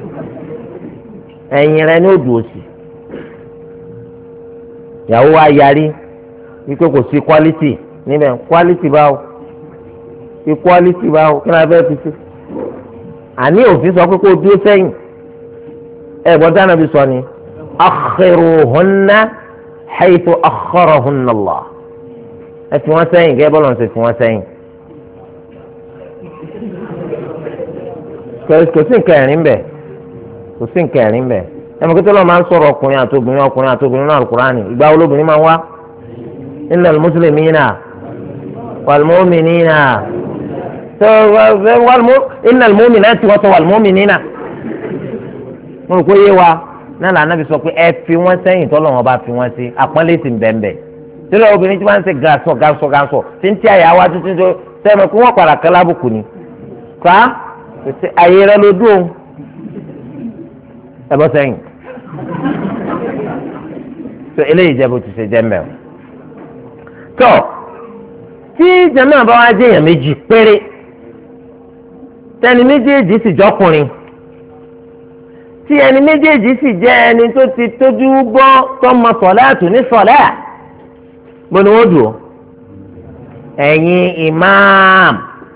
ẹ̀yìn rẹ̀ ni ó dúró sí ìyàwó wa yarí wípé kò sí quality níbẹ̀ quality báwo equality báwo kí ni a fẹ́ fi ṣe àní òfin sọ pé kó dúró sẹ́yìn ẹ̀ gbọ́n tí Ànábì sọ ni akhiruhunna haythu akharahunna Allah ẹ fi wọ́n sẹ́yìn gẹ́gẹ́ bọ́lá ń ṣe fi wọ́n sẹ́yìn. kò sí nǹkan ẹ̀rín bẹ̀ kò sí nǹkan ẹ̀rín bẹ̀ ẹ mọ̀ kí tó lọ́ọ́ máa ń sọ̀rọ̀ ọkùnrin àti obìnrin ọkùnrin àti obìnrin náà Al-Qur'ani ìgbà wo lóbìnrin máa ń wá innal muslimina wal mu'minina innal mu'minati wal mu'minina mo rò pé yé wa náà lànà bí sọ pé ẹ fi wọ́n sẹ́yìn tọ́lọ́ wọn bá fi wọ́n sí àpọ́nlé sì ń bẹ́ẹ̀ tẹ́lẹ̀ obìnrin tí wọ́n ń ṣe gàṣọ gàṣọ gàṣọ tí ń tí àyà wá tuntun tó sẹ́mi kí wọ́n padà kẹ́lá bùkù ni ká àyè rẹ ló dùn ẹ bọ́ sẹ́yìn tó eléyìí jẹ́ bó ti ṣe jẹ́ mẹ́rin tó tí jẹ́mọ́ bá wá jẹ́ èèyàn méjì péré tẹni méjèèjì sì jọkùnrin tí ẹni méjèèjì sì jẹ́ ẹni tó ti tójú bọ́ tọmọ sọ̀láàtù ní sọ̀láà bó ni wọ́n dùn ẹ̀yin imam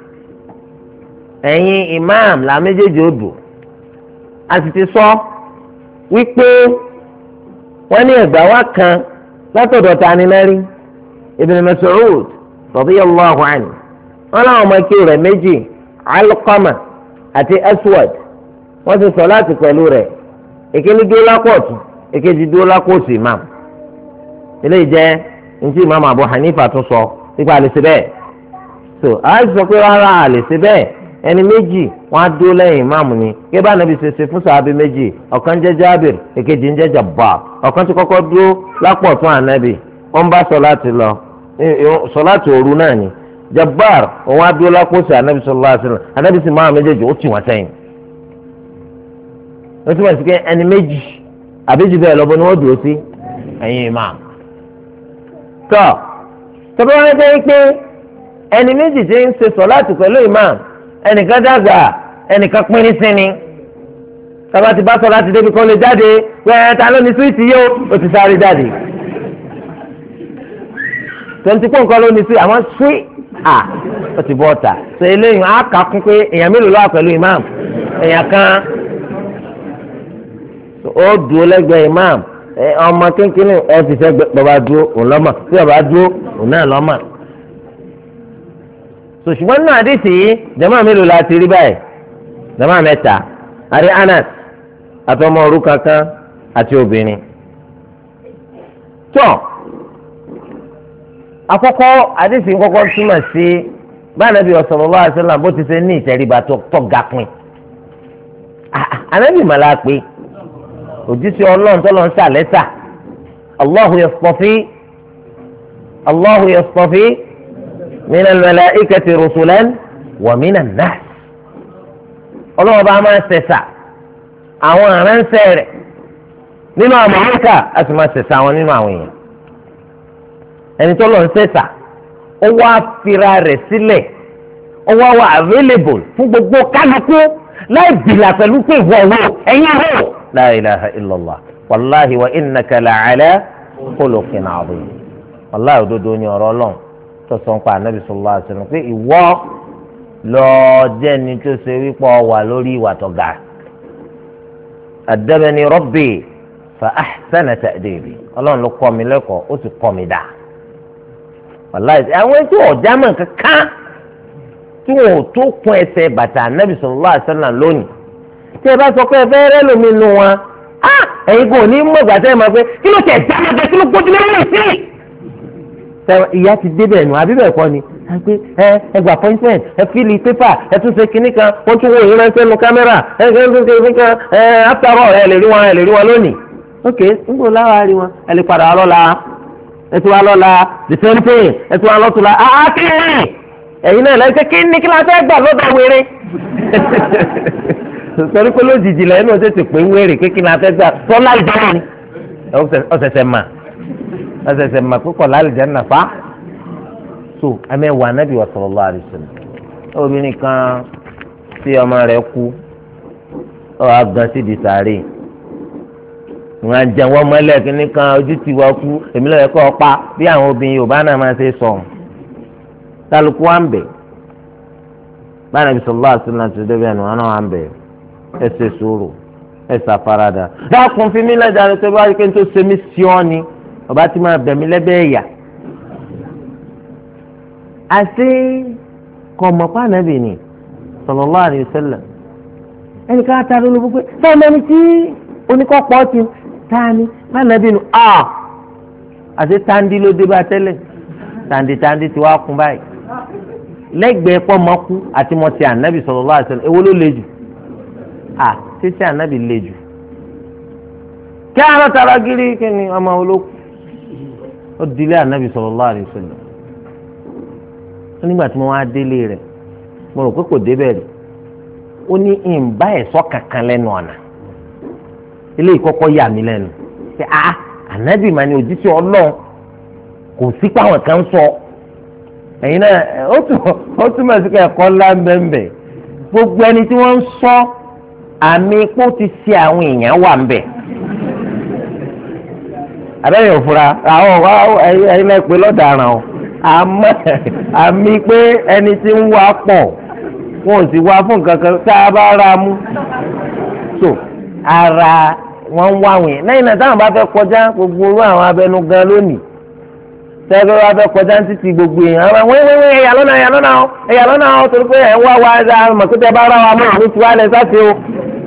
ẹ̀yin imam là méjèèjì ó dùn a sì ti sọ wípé wọ́n ní ẹ̀gbà wá kan látọ̀dọ̀ tani lẹ́rí Ibn Mas'ud radiyallahu anhu wọ́n láwọn ọmọ ikú rẹ̀ méjì Alqama àti Aswad wọ́n ti sọ láti pẹ̀lú rẹ̀ èkéní dúró lápò ọ̀tún èkejì dúró lápò òsì imam eléyìí jẹ́ ntí imam Abu Hanifa tún sọ nípa àlè ṣe bẹ́ẹ̀ so àá sọ pé rárá àlè ṣe bẹ́ẹ̀ ẹni méjì wọn á dúró lẹ́yìn imam ni kí bá nàbí ṣe ṣe fún sàábì méjì ọ̀kan jẹ́ Jábìr èkejì ń jẹ́ Jabbar ọ̀kan tí kọ́kọ́ dúró lápò ọ̀tún ànábì wọ́n bá sọ láti lọ sọ láti òru náà ni Jabbar òun á dúró lápò sí ànábì sallallahu alaihi wasallam ànábì sì máa méjèèjì ó tì wọ́n sẹ́yìn ó túmọ̀ sí pé ẹni méjì àbíjì bẹ́ẹ̀ lọ́bọ ni wọ́n dúró sí ẹ̀yìn imam tọ́ tọ́bí wọn jẹ́ pé ẹni méjì tí ń ṣe sọ̀láàtì pẹ̀lú imam ẹnìkan dàgbà ẹnìkan pínrín sí ni tọ́ba ti bá sọ̀láàtì débi kan lè jáde pé ta ló ní súwìtì yóò ó ti sáré jáde twenty four nǹkan ló ní sí àwọn súwì à ó ti bọ́ ọ̀tà ṣe eléyìí á kà kún pé èèyàn mélòó ló wà pẹ̀lú imam èèyàn kan ó dúró lẹ́gbẹ̀ẹ́ imam ọmọ kékeré ẹ fi sẹ bàbá dúró òun lọ́mọ tí bàbá dúró òun náà lọ́mọ. sòṣùgbọ́n náà àdìsí yìí jama mélòó la ti rí báyìí jama mẹ́ta àrí Anas àtọmọ òrukàn kan àti obìnrin. tó àkọ́kọ́ àdìsí kọ́kọ́ túmọ̀ sí bá Ànábì sallallahu alaihi wasallam bó ti ṣe ní ìtẹríba tó ga pin. Ànábì màlá pé òjíṣẹ́ Ọlọ́run tó lọ ń sàlẹ́sà Allahu yastafi Allahu yastafi min al-malaikati rusulan wa min an-nas. Ọlọ́run bá máa ń ṣẹ̀ṣà àwọn aránṣẹ́ rẹ̀ nínú àwọn màláíkà a sì máa ṣẹ̀ṣà àwọn nínú àwọn èèyàn. ẹni tó lọ ń ṣẹ̀ṣà ó wá fira rẹ̀ sílẹ̀ ó wá wà available fún gbogbo kálukú láì bìlà pẹ̀lú pé ìwọ ìwọ ẹ̀yin ìwọ. La ilaha illallah wàláhi wa innaka la'ala khuluqin azim. wàláhi òdodo ni ọ̀rọ̀ Ọlọ́run tó sọ ń pa Ànábì sallallahu alaihi wasallam pé ìwọ lọ́ọ́ jẹ́ni tó ṣe wípé ọ wà lórí ìwà tó ga. Addabani rabbi fa ahsana ta'dibi. Ọlọ́run ló kọ́ mi lẹ́kọ̀ọ́ ó sì kọ́ mi dá. wàláhì àwọn tí ọ̀já mọ̀ kankan tí wọn ò tó kún ẹsẹ̀ bàtà Ànábì sallallahu alaihi wasallam lónìí. tí ẹ bá sọ pé ẹ fẹ́ rẹ́ lómi nu wọn ẹ̀yin kò ní mọ̀ ìgbà tẹ́ ẹ máa pé kí ló tẹ̀ já máa bẹ kí ló gbójú lẹ́yìn sí. ìyá ti débẹ̀ nù àbí bẹ́ẹ̀ kọ́ ni pé ẹ ẹ gba appointment ẹ fíìlì pépà ẹ tún ṣe kinní kan wọ́n tún wọ ìyẹn ránṣẹ́ nu kámẹ́rà ẹ ẹ tún ṣe kinní kan ẹ after all ẹ lè rí wọn ẹ lè rí wọn lónìí. ok nígbà láwa rí wọn ẹ lè padà wá lọ́la ẹ tún wá lọ́la the same thing ẹ tún wá lọ́tùlá ah kíni ẹ̀yin náà lẹ́sẹ̀ kíni kí la fẹ́ gbà lọ́dọ̀ wéré. sọ̀rọ̀ pé lójijì lẹ́yìn náà tètè pé wéré kékeré la fẹ́ gbà sọ́lá ìjọba ni ọ̀sẹ̀sẹ̀ mà ọ̀sẹ̀sẹ̀ mà púpọ̀ lálùjẹ́ nà fa. so amẹ́wàá Ànábì wa sallallahu alaihi wasallam obìnrin kan tí ọmọ rẹ̀ kú ọ agan sí di sàárè wọn àjẹ wọn mọ́lẹ̀ kínní kan ojú ti wọ kú èmi lọ́yẹ̀ kọ́ ọ pa bí àwọn obìnrin Yorùbá náà máa ṣe sọ kálukú wa ń bẹ̀ bá Ànábì sallallahu alaihi wasallam ti débẹ̀ nù wọn náà wà ń bẹ̀ ẹ ṣe sùúrù ẹ ṣàfaradà dákun fi mí lẹ́jà rẹ tó bá rí kí n tó ṣe mí sí ọ ni ọba ti máa bẹ̀ mí lẹ́bẹ̀ẹ́ yà àti kọ̀mọ̀pá Ànábì ni sallallahu alaihi wasallam ẹnìkan àtàrí olóbó pé sáà mẹ́ni tí oníkọ́pọ̀ ti tani Ànábì nu a àti tandi ló dé bá tẹ́lẹ̀ tandi tandi ti wá kún báyìí lẹ́gbẹ̀ẹ́ pọ́mọ́kú àti mọ̀tí Ànábì sallallahu alaihi wasallam èwo ló le jù a títí Ànábì le jù kí àwọn tara gírí kí ni ọmọ olókù ó dilé Ànábì sallallahu alaihi wasallam nígbà tí mo wá délé rẹ̀ mo rò pé kò débẹ̀ rí ó ní ìǹbá ẹ̀sọ́ kankan lẹ́nu ọ̀nà ilé ìkọ́kọ́ yà mí lẹ́nu ṣe a Ànábì mà ní òjíṣẹ́ Ọlọ́run kò sí páwọn kan sọ ẹ̀yin náà ó túmọ̀ sí ẹ̀kọ́ ńlá ńbẹ́ńbẹ́ gbogbo ẹni tí wọ́n ń sọ àmì ipò ti ṣe àwọn èèyàn wà ńbẹ̀ abẹ́rẹ́ òfurá àwọn ẹ̀yin náà pé lọ́dàrán o àmọ́ àmì pé ẹni tí ń wá pọ̀ wọn ò sì wá fún nǹkan kan tá a bá ra mú so ara wọn ń wá àwọn yẹn lẹ́yìn náà táwọn bá fẹ́ kọjá gbogbo orú àwọn abẹnú gan lónìí tẹ́gbẹ́ bá fẹ́ kọjá títí gbogbo èèyàn àwọn wọ́n wọ́n ẹ̀yà lọ́nà ẹ̀yà lọ́nà ẹ̀yà lọ́nà ọ̀ torí pé ẹ̀ ń wá wá ẹ̀dá mọ̀kútẹ́ bá ra wa mọ́ àwọn tí wàá lẹ̀ sáfì o.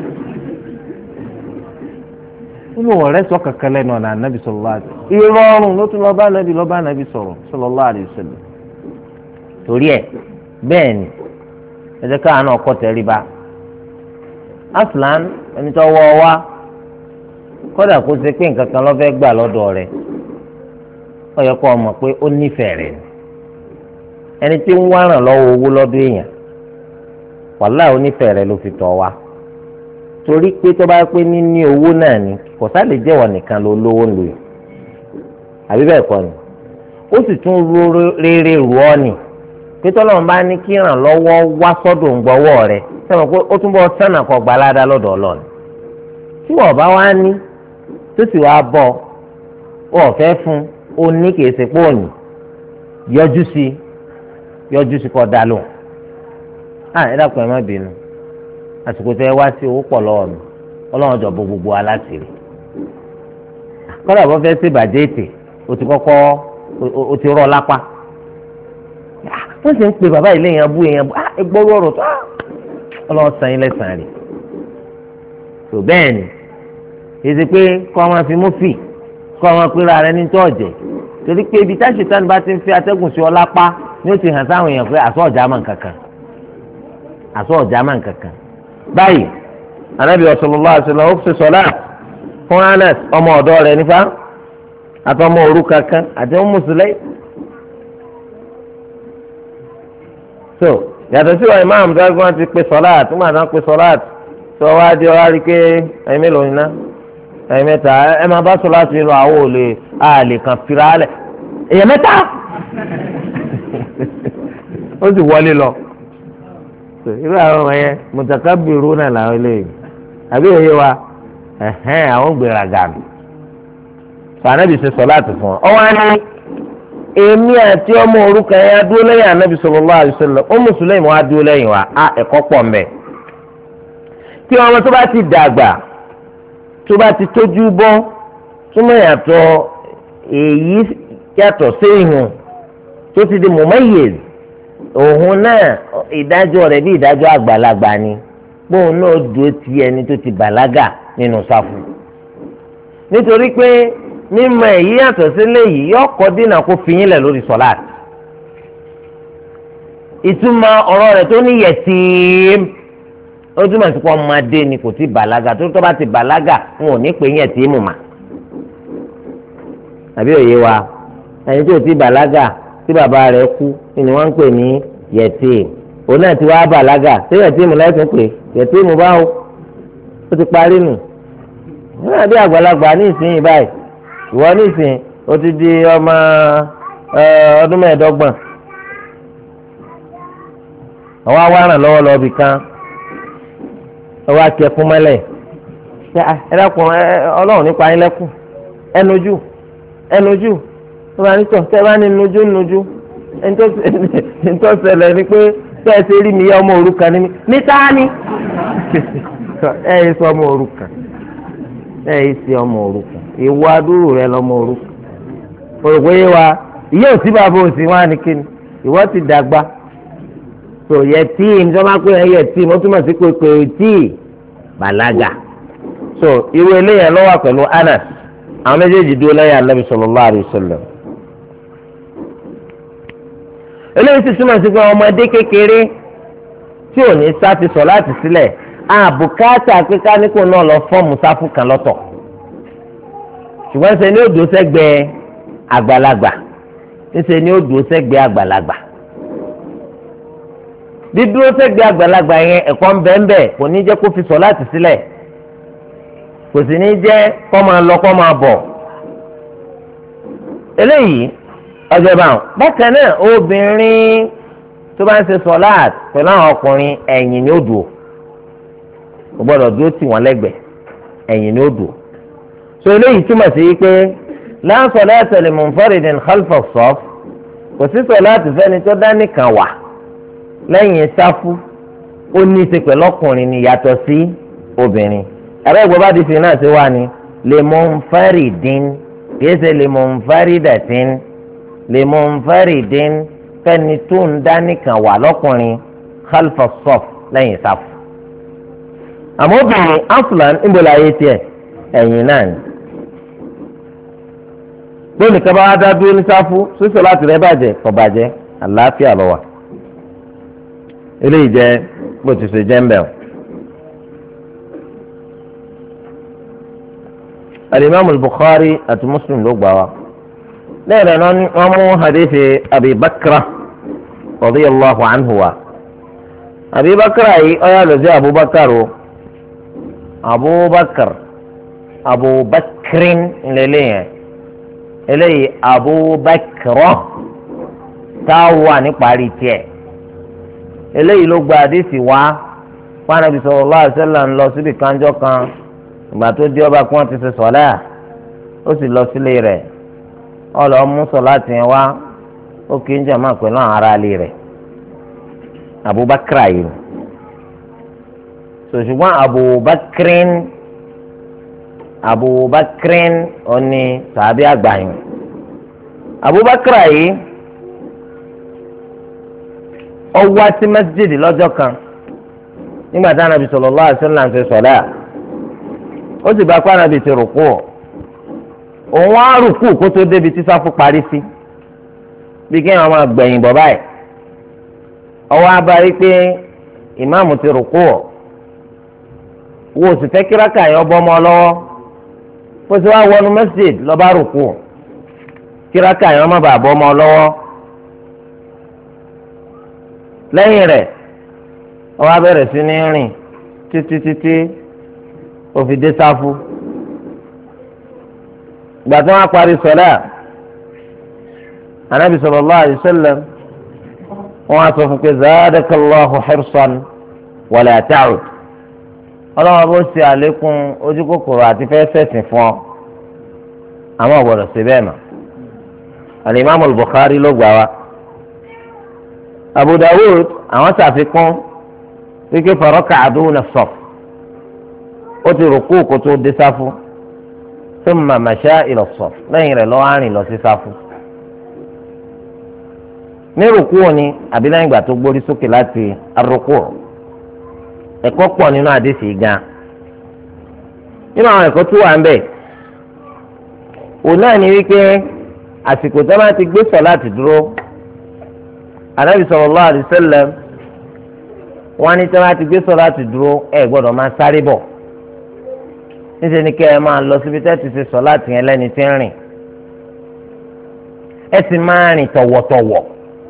nínú ọ̀rẹ́ sọ kankan lẹ́nu ọ̀nà ànábì sallallahu alaihi wasallam ìrọ̀rùn ló tún lọ bá ànábì lọ bá ànábì sọ̀rọ̀ sallallahu alaihi wasallam torí ẹ̀ bẹ́ẹ̀ ni ẹ jẹ́ káwọn náà kọ́ tẹríba aslan ẹni tó wọ́ ọ wá kódà kó ṣe pé nǹkan kan ló fẹ́ gbà lọ́dọ̀ rẹ̀ ó yẹ kó o mọ̀ pé ó nífẹ̀ẹ́ rẹ̀ ẹni tí ń wá ràn lọ́wọ́ owó lọ́dọ̀ èèyàn wàláhì ó nífẹ̀ẹ́ rẹ̀ ló fi tọ̀ wá torí pé tó bá pé níní owó náà ni kò sá lè jẹ́wọ́ nìkan ló lówó ń lò yìí àbí bẹ́ẹ̀ kọ́ ni ó sì tún rere rù ọ́ ni pé tọ́lọ́run bá ní kí ràn lọ́wọ́ wá sọ́dọ̀ ń gbọ́wọ́ rẹ̀ sẹ́wọ̀n pé ó túnbọ̀ sànà kọ́ gbalada lọ́dọ̀ Ọlọ́run tí wọ́n bá wá ní tó sì wá bọ̀ ọ̀ fẹ́ fún ó ní kìí ṣe pé òní yọjú sí yọjú sí kọ́ dá lóhùn à ẹ dákun ẹ má bínú àsìkò tẹ wá sí owó pọ̀ lọ́wọ́ mi Ọlọ́run jọ bo gbogbo aláṣìírí kọ́dà bọ́ fẹ́ ṣe bàjẹ́ ètè o ti kọ́kọ́ o ti rọ́ lápá wọ́n sì ń pe bàbá ilé yẹn bú yẹn bú ah ẹgbọ́rú ọ̀rọ̀ tó ah Ọlọ́run san yín lẹ́sàn-án rẹ̀ tó bẹ́ẹ̀ ni èsì pé kọ́ ọmọ fi mú fì kọ́ ọmọ pera rẹ ní tọ́ọ̀jẹ̀ torí pé ibi tá ṣètàn bá ti ń fi atẹ́gùn sí ọ lápá ni ó ti hàn sáwọn èèyàn pé àsọ ọ̀já máa ń kankan àsọ ọ̀já máa ń kankan. báyìí Ànábì sallallahu alaihi wasallam ó fi sọlá fún Anas ọmọ ọ̀dọ́ rẹ̀ nípa àtọmọ òrukàn kan àti Ummu Sulaym. so yàtọ̀ sí wa ìmáàmù tó wọ́n ti pe sọlá tó máa tán pe sọlá tó wá di ọwá rí pé ẹ̀yin mélòó ni ná ẹ̀yin mẹ́ta ẹ máa bá sọlá tó lọ àwọn ò lè àlè kan fira lẹ̀ èèyàn mẹ́ta ó sì wọlé lọ irú àwọn ọmọ yẹn mùtàkàbìrú náà làwọn eléyìí àbí òye wa ẹ̀hẹ́n àwọn gbéraga nù fànàbì ṣe sọláàtì fún ọ ọwọ́ ni èmi àti ọmọ òrukàn yẹn adúró lẹ́yìn ànábì sallallahu alaihi wasallam Ummu Sulaym wá dúró lẹ́yìn wa á ẹ̀kọ́ pọ̀ mbẹ́ tí ọmọ tó bá ti dàgbà tó bá ti tójú bọ́ túmọ̀ yàtọ̀ èyí yàtọ̀ séyìn tó ti di mumayyiz òun náà ìdájọ́ rẹ̀ bí ìdájọ́ àgbàlagbà ni bóun náà dúró ti ẹni tó ti bàlágà nínú sáfù nítorí pé mímọ èyí yàtọ̀ sílẹ̀ yìí yóò kọ́ dínà kó fi yín lẹ̀ lórí sọ́láàtì ìtumọ̀ ọ̀rọ̀ rẹ̀ tó ní yẹtìm ó túmọ̀ sí pé ọmọdé ni kò ti bàlágà tó tó bá ti bàlágà wọn ò ní pè yẹtìmù mà àbí òye wa ẹni tó ti bàlágà tí bàbá rẹ̀ kú ni wọ́n ń pè ní yẹtìm òun náà ti wá bàlágà ṣé yẹtìmù lẹ́sìn pé yẹtìmù báwo ó ti parí nù nígbà bí àgbàlagbà ní ìsinyìí báyìí ìwọ ní ìsìn ó ti di ọmọ ọdún mẹ́ẹ̀ẹ́dọ́gbọ̀n àwọn awárán lọ́wọ́ lọ́ọ́bì kan ọwọ́ akẹ́kùn mẹ́lẹ̀ ẹ dákun ọlọ́run nípa yín lẹ́kùn ẹnujú ẹnujú ó bá ní tọ̀ tẹ́ bá ní nujú nujú ẹnitọ́ ṣẹlẹ̀ ni pé tẹ́ ẹ ṣe rí mi yẹ ọmọ òrukàn ní mi ní sáání ẹ yẹ sọ ọmọ òrukàn ẹ yẹ sí ọmọ òrukàn ìwọ adúrú rẹ lọmọ òrukàn òrùkọ yé wa ìyá òsì bàbá òsì wọn á ní kíni ìwọ ti dàgbà so yẹtìm tí wọn bá pè é yẹtìm ó túmọ̀ sí pé pé tí bàlágà so irú eléyàn lọ́wọ́ pẹ̀lú Anas àwọn méjèèjì dúró lẹ́yìn Ànábì sallallahu alaihi wasallam eléyìí sì túmọ̀ sí pé ọmọdé kékeré tí ò ní sá ti sọ láti sílẹ̀ àbùkátà kíká nípò náà lọ fọ́ọ̀mù sáfù kan lọ́tọ̀ ṣùgbọ́n ṣe ni ó dúró sẹ́gbẹ̀ẹ́ àgbàlagbà ṣe ni ó dúró sẹ́gbẹ̀ẹ́ àgbàlagbà dídúró sẹ́gbẹ̀ẹ́ àgbàlagbà yẹn ẹ̀kọ́ ń bẹ́ẹ̀ bẹ́ẹ̀ kò ní jẹ́ kó fi sọ láti sílẹ̀ kò sì ní jẹ́ kó máa lọ kó máa bọ̀ eléyìí ọjọ́ ìbáwọn bákan náà obìnrin tó bá ń ṣe sọláàt pẹ̀lú àwọn ọkùnrin ẹ̀yìn ni ó dùn ó gbọ́dọ̀ dúró tì wọ́n lẹ́gbẹ̀ẹ́ ẹ̀yìn ni ó dùn so eléyìí túmọ̀ sí pé la salata li munfaridin khalfa as-saff kò sí sọláàt fẹ́ni tó dá nìkan wà lẹ́yìn sáfù ó ní í ṣe pẹ̀lú ọkùnrin ni yàtọ̀ sí obìnrin ẹ̀rọ ìgbọ́ bá di fi náà ṣe wá ní li munfaridin kìí ṣe li munfaridatin li munfaridin fẹ́ni tó ń dá nìkan wà lọ́kùnrin khalfa as-saff lẹ́yìn sáfù àmọ́ obìnrin afúlàn ńbọ̀lá ayé tiẹ̀ ẹ̀yìn náà ni lónìí kaba wá dá dúró ní sáfù sísọ láti rẹ bàjẹ́ kò bàjẹ́ àlàáfíà ló wà eléyìí jẹ́ bó ti ṣe jẹ́ ń bẹ̀ ọ́. alimami Bukhari àti Muslim ló gbà wá lẹ́yìn náà wọ́n mú hadithi Abi Bakra radiyallahu anhu wa Abi Bakra yìí ó yà lọ sí Abubakar o Abubakar Abubakrin lélẹ́yìn eléyìí Abubakra táwọn wà ní parí tiẹ̀ eléyìí ló gba àdìsí wá fún Ànábì sallallahu alaihi wasallam ń lọ síbi kanjọ́ kan ìgbà tó dé ọba kí wọ́n ti ṣe sọ̀lá ó sì lọ sílé rẹ̀ ó lọ mú sọ̀lá tiẹ̀ wá ó kì í jàmá pẹ̀lú àwọn ará ilé rẹ̀ Abubakar yìí ṣùgbọ́n Abubakrin Abubakrin oní sàbí àgbáyìn Abubakar yìí ó wá sí masjid lọ́jọ́ kan nígbà tí Ànábì sallallahu alaihi wasallam ń ṣe sọ̀lá ó sì bá pàrọ̀ bíi ti rùkú òun á rùkú kó tó débi tí sáfù parí sí bí kéèyàn máa gbẹ̀yìn bọ̀ báyìí ọwọ́ abárí pé ìmáàmù ti rùkú wo sì fẹ́ kíráka yẹn bọ́ mọ́ lọ́wọ́ bó ṣe wá wọnú masjid lọ́ba rùkú kíráka yẹn má bàa bọ́ mọ́ lọ́wọ́ lẹ́yìn rẹ̀ ọwọ́ abẹ́rẹ́ sí ní rìn títí títí ó fi dé sáfù ìgbà tí wọ́n parí sọlá anabi sallallahu alaihi wasallam wọ́n á sọ fún pé zaadakallahu hirsan wala ta'ud ọlọ́wọ́n bó ṣe àlékún ojú kòkòrò àti fẹ́ sẹ̀sìn fún ọ àwọn ọ̀gbọ́dọ̀ ṣe bẹ́ẹ̀ mọ́ alimami al-Bukhari ló gbà wá Abu Dawud àwọn ṣàfikún wípé faraka aduna saf ó ti rùkú kó tó dé sáfù thumma masha ila saf lẹ́yìn rẹ̀ lọ́wọ́ àrìn lọ sí sáfù ní rùkú òní àbí lẹ́yìn ìgbà tó gbórí sókè láti arúkú ẹ̀kọ́ pọ̀ nínú àdéhìí gan nínú àwọn ẹ̀kọ́ tó wà ń bẹ̀ òun náà ni wípé àsìkò tó bá ti gbé sọ láti dúró Ànábì sallallahu alaihi wasallam wọ́n ní tó bá ti gbé sọ láti dúró ẹ gbọ́dọ̀ máa sáré bọ̀ níṣẹ́ ni kẹ́ ẹ máa lọ síbi tẹ́ ti ṣe sọ láti yẹn lẹ́ni tí ń rìn ẹ sì máa rìn tọ̀wọ̀tọ̀wọ̀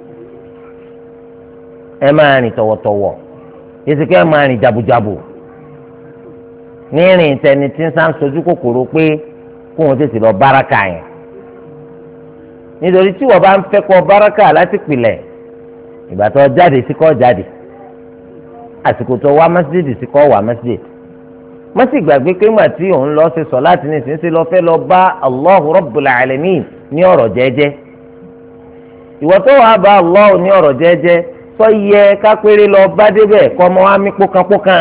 ẹ máa rìn tọ̀wọ̀tọ̀wọ̀ yìí sì kẹ́ ẹ máa rìn jabujabu ní rìn tẹni tí ń sá ń sojú kòkòrò pé kóun tètè lọ báraka yẹn nítorí tí wọ́n bá ń fẹ́ kọ́ báraka láti pilẹ̀ ìgbà tó jáde sí kọ́ jáde àsìkò tó wá mẹ́sídìí sí kọ́ wá mẹ́sídìí wọ́n sì gbàgbé pé ńgbà tí òun lọ ṣe sọ láti ní ìsinsìn lọ fẹ́ lọ bá Allahu Rabbul Alamin ní ọ̀rọ̀ jẹ́jẹ́ ìwọ tó wàá bá Allah ní ọ̀rọ̀ jẹ́jẹ́ sọ yẹ kápẹ́rẹ́ lọ bá débẹ̀ kọ́ ọmọ wa mí pókánpókán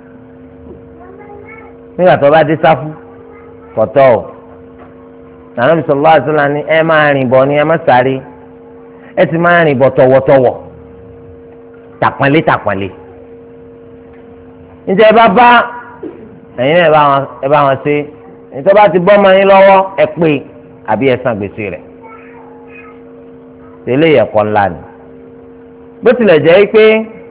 nígbà tó bá dé sáfù kọ̀tọ́ o Ànábì sallallahu alaihi wasallam ní ẹ máa rìn bọ̀ ní ẹ má sáré ẹ ti máa rìn bọ̀ tọ̀wọ̀tọ̀wọ̀ tàpọ̀nlé tàpọ̀nlé ǹjẹ́ ẹ bá bá ẹ̀yin náà ẹ bá wọn ṣe nítorí bá ti bọ́ ọmọ yín lọ́wọ́ ẹ pé àbí ẹ san gbèsè rẹ̀ tẹ́lẹ̀ ẹ̀kọ́ ńlá ni bó tilẹ̀ jẹ́ pé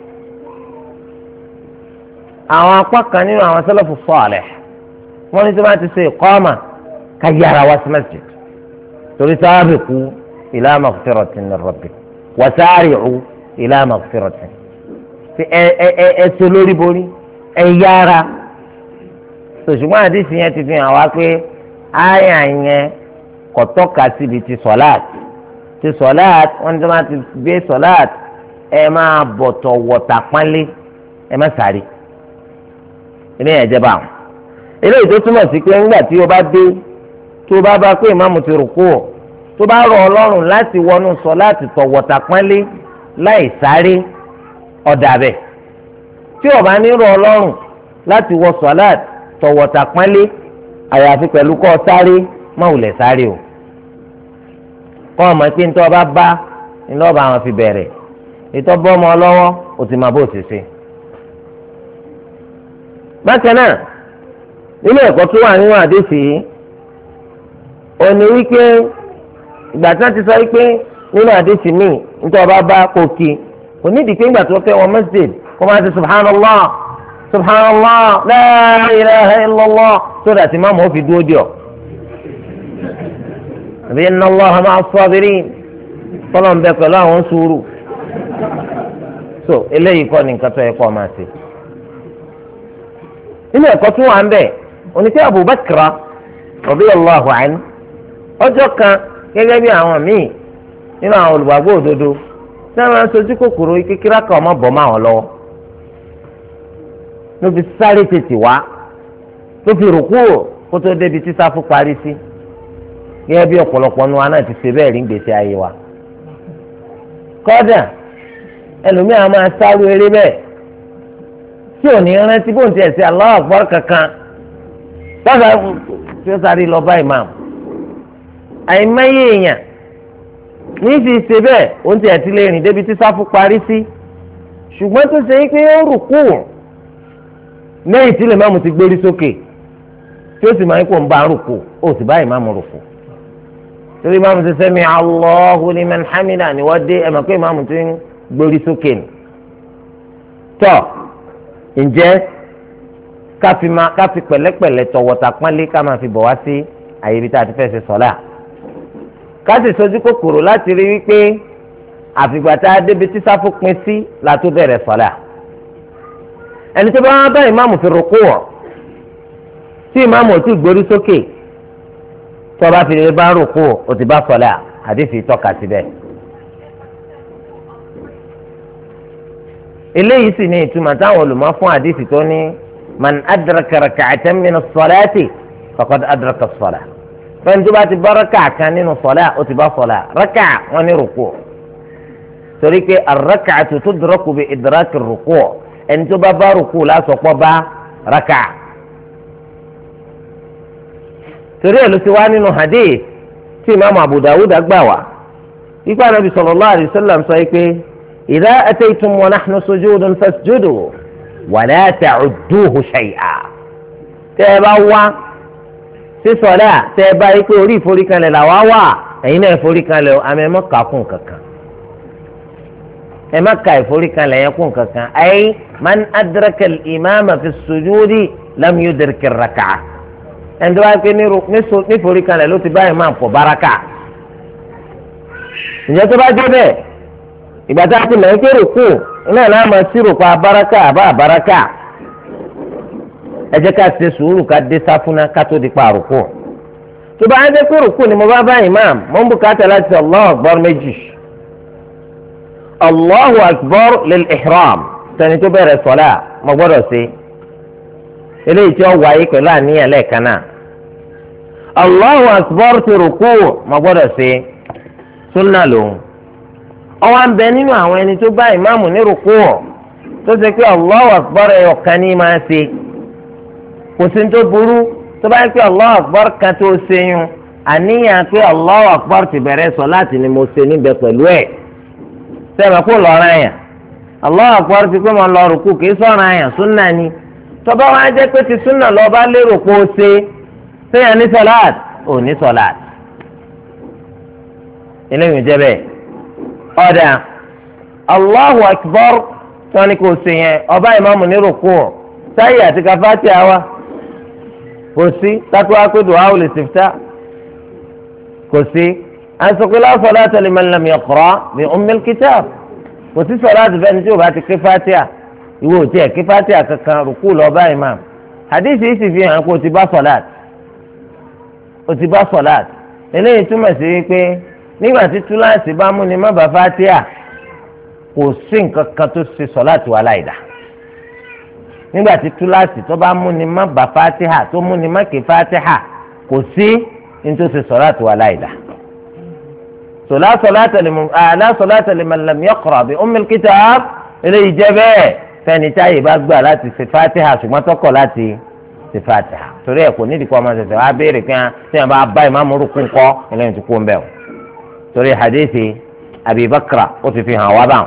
àwọn apá kan nínú àwọn sálàfù sálíhì wọ́n ní tí wọ́n ti ṣe ìkọ́mà ká yára wá sí masjid torí sábìkú ila maghfiratin min rabbikum wa sari'u ila maghfiratin ẹ ẹ ẹ ẹ so lórí borí ẹ yára sòṣùgbọ́n àdìsí yẹn ti fi hàn wá pé àyà yẹn kò tọ́ka síbi ti sọ̀láàt ti sọ̀láàt wọ́n ti máa ti gbé sọ̀láàt ẹ máa bọ̀tọ̀ wọ̀tà pánlé ẹ má sáré eléyìí ẹ̀jẹ̀ bá wọn. eléyìí tó túmọ̀ sí pé ńgbà tí o bá dé tó bá bá pé ìmáàmù ti rùkú tó bá rọ̀ ọlọ́run láti wọnú sọ̀láàt tọ̀ wọ̀tà pánlé láì sáré ọ̀dà bẹ̀ tí o bá ní rọ̀ ọlọ́run láti wọ sọ̀láàt tọ̀wọ̀tà pánlé àyàfi pẹ̀lú kọ́ sáré má wulẹ̀ sáré o kọ́ ọmọ pé nítorí ọba bá ní ọba àwọn fi bẹ̀rẹ̀ ètò bọ́mọ lọ́wọ́ o ti máa bó ti ṣe. bákan náà nínú ẹ̀kọ́ tó wà nínú àdéhùn yìí òní wípé ìgbà tí wọ́n ti sọ wípé nínú àdéhùn míì nítorí ọba bá kò kí kò nídìí pé ìgbà tó fẹ́ wọn masjid kó máa ti subhanallah subhanallah la ilaha illallah sódà tí máàmù ó fi dúró di ọ. àbí inna Allaha ma'a as-sabirin tọ́lọ̀ ń bẹ pẹ̀lú àwọn sùúrù. so eléyìí kọ́ ni nǹkan tó yẹ kó máa ṣe. nínú ẹ̀kọ́ tó wà ń bẹ̀ oníṣẹ́ Abu Bakr radiyallahu anhu ọjọ́ kan gẹ́gẹ́ bí àwọn míì nínú àwọn olùgbàgbọ́ òdodo tí wọ́n máa ń sojú kòkòrò kékeré kan ọmọ bọ̀ máa wọn lọ́wọ́ ló fi sáré tètè wá ló fi rùkú kó tó débi tí sáfù parí sí gẹ́gẹ́ bí ọ̀pọ̀lọpọ̀ nu wa náà ti ṣe bẹ́ẹ̀ rí gbèsè ayé wa. kọ́dà ẹlòmíràn máa sáré eré bẹ́ẹ̀ tí ò ní rántí bó ń tiẹ̀ sí Allahu Akbar kankan sábà tí ó sáré lọ bá ìmáàmù. àìmọye èèyàn ní fi ṣe bẹ́ẹ̀ ó ń tiẹ̀ ti lè rìn débi tí sáfù parí sí ṣùgbọ́n tó ṣe é pé ó rùkú lẹ́yìn tí lè máàmù ti gbórí sókè tí ó sì máa ń kó ń bá rúkú ó sì bá ìmáàmù rúkú torí ìmáàmù ti sẹ́mi Allahu liman hamida ni wọ́n dé ẹ̀ mọ̀ pé ìmáàmù ti ń gbórí sókè ni tọ́ ǹjẹ́ káfi máa káfi pẹ̀lẹ́pẹ̀lẹ́ tọ̀wọ̀tà pọ́nlé ká máa fi bọ̀ wá sí àyè ibi tá a ti fẹ́ ṣe sọ́lá ká sì sojú kòkòrò láti rí wípé àfìgbà tá a débi tí sáfù pín sí la tó bẹ̀rẹ̀ sọ́lá ẹni tó bá wá bá ìmáàmù fi rúkú wọ̀ tí ìmáàmù ò tí gbórí sókè tó bá fi lè bá rúkú ó ti bá sọ́lá àdìsí tọ́ka síbẹ̀. eléyìí sì ni ìtumọ̀ táwọn olùmọ̀ fún àdìsí tó ní man adraka rak'atan min as-salati faqad adraka as-salah fẹ́ni tó bá ti bá rákà kan nínú sọ́lá ó ti bá sọ́lá rákà wọn ní rúkú torí pé ar-rak'atu tudraku bi idraki ar-ruku ẹni tó bá bá rúkú lásọpọ̀ bá rákà torí ẹ̀ ló ti wá nínú hadith tí imaamu Abu Dawud gbà wá ikú anabi sallallahu alayhi wa sallam sọ pé idha ataytum wa nahnu sujudun fasjudu wa la ta'udduhu shay'a tẹ́ ẹ bá wá sí sọ̀lá tẹ́ ẹ bá yí pé orí ìforíkanlẹ̀ làwa wà ẹ̀yin náà ìforíkanlẹ̀ àmì ẹ̀ má kà kún kankan ẹ̀ má kà ìforíkanlẹ̀ yẹn kún kankan ay man adraka al-imama fi sujudi lam yudriki ar-rak'ah ẹni tó bá pé ní ìforíkanlẹ̀ ló ti bá imam pọ̀ báraka ǹjẹ́ tó bá jẹ́ bẹ́ẹ̀ ìgbà tá a ti mọ̀ ẹ́ kéré kù iná náà máa ṣírò pa abáraka àbá àbáraka ẹ jẹ́ ká ṣe sùúrù ká dé sáfúná ká tó di pa àrùkù tó bá jẹ́ kéré kù ni mo bá bá imam mo ń bùkátà láti ṣe Allahu akbar méjì Allahu akbar lil ihram tẹni tó bẹ̀rẹ̀ sọ́lá mo gbọ́dọ̀ ṣe eléyìí tí ó wáyé pẹ̀lú àníyàn lẹ́ẹ̀kan náà Allahu akbar ti rùkú mo gbọ́dọ̀ ṣe súnà lòun ọwọ́ à ń bẹ nínú àwọn ẹni tó bá ìmáàmù ní rúkú ọ̀ tó ṣe pé Allahu akbar ẹ̀yọ̀kan ní máa ṣe kò sí tó burú tó bá yẹ pé Allahu akbar kan tó ṣe yún àníyàn pé Allahu akbar ti bẹ̀rẹ̀ sọ láti ni mo ṣe níbẹ̀ pẹ̀lú ẹ̀ sẹ́mi kó lọ́ọ́ ra yàn Allahu akbar ti pé mo lọ rúkú kì í sọ̀rọ̀ àyàn súnà ni tó bá wá jẹ́ pé ti súnà lọ́ọ́ bá lérò pé ó ṣe sẹ́yìn ní sọ̀láàt ò ní sọ̀láàt eléyìí jẹ́ bẹ́ẹ̀ ọ̀dà Allahu akbar tí wọ́n ní kò sí yẹn ọba ìmáàmù ní rúkú sáyé àti kàfáàtì àwa kò sí tátó akédò àwọn olùsèftà kò sí àìsàn la salata liman lam yaqra bi ummil kitab kò sí sọ̀láàtì fẹ́ni tí o bá ti ké fátíà ìwé òtí ẹ̀ ké fátíà kankan rúkú lọ́ba ìmáàmù hadisi yìí sì fi hàn kó o ti bá sọ̀láàtì o ti bá sọ̀láàtì eléyìí túmọ̀ sí wípé nígbà tí túláàsì bá mú ni má bá fátíà kò sí nǹkan kan tó ṣe sọ̀láàtì wà láìda nígbà tí túláàsì tó bá mú ni má bá fátíà tó mú ni má ké fátíà kò sí ní tó ṣe sọ̀láàtì wà láìda. la salata liman lam yaqra bi ummil kitab eléyìí jẹ́ bẹ́ẹ̀ fẹ́ni táyé bá gbà láti ṣe fátíà ṣùgbọ́n tọkọ̀ láti ṣe fátíà torí ẹ̀ kò nídìí kọ́ ọmọ ṣẹ̀ṣẹ̀ wá béèrè kí wọ́n bá bá ìmáàmù rúkú ńkọ́ eléyìí ti kú ń bẹ̀ o torí hadithi Abi Bakra ó ti fi hàn wá báwọn.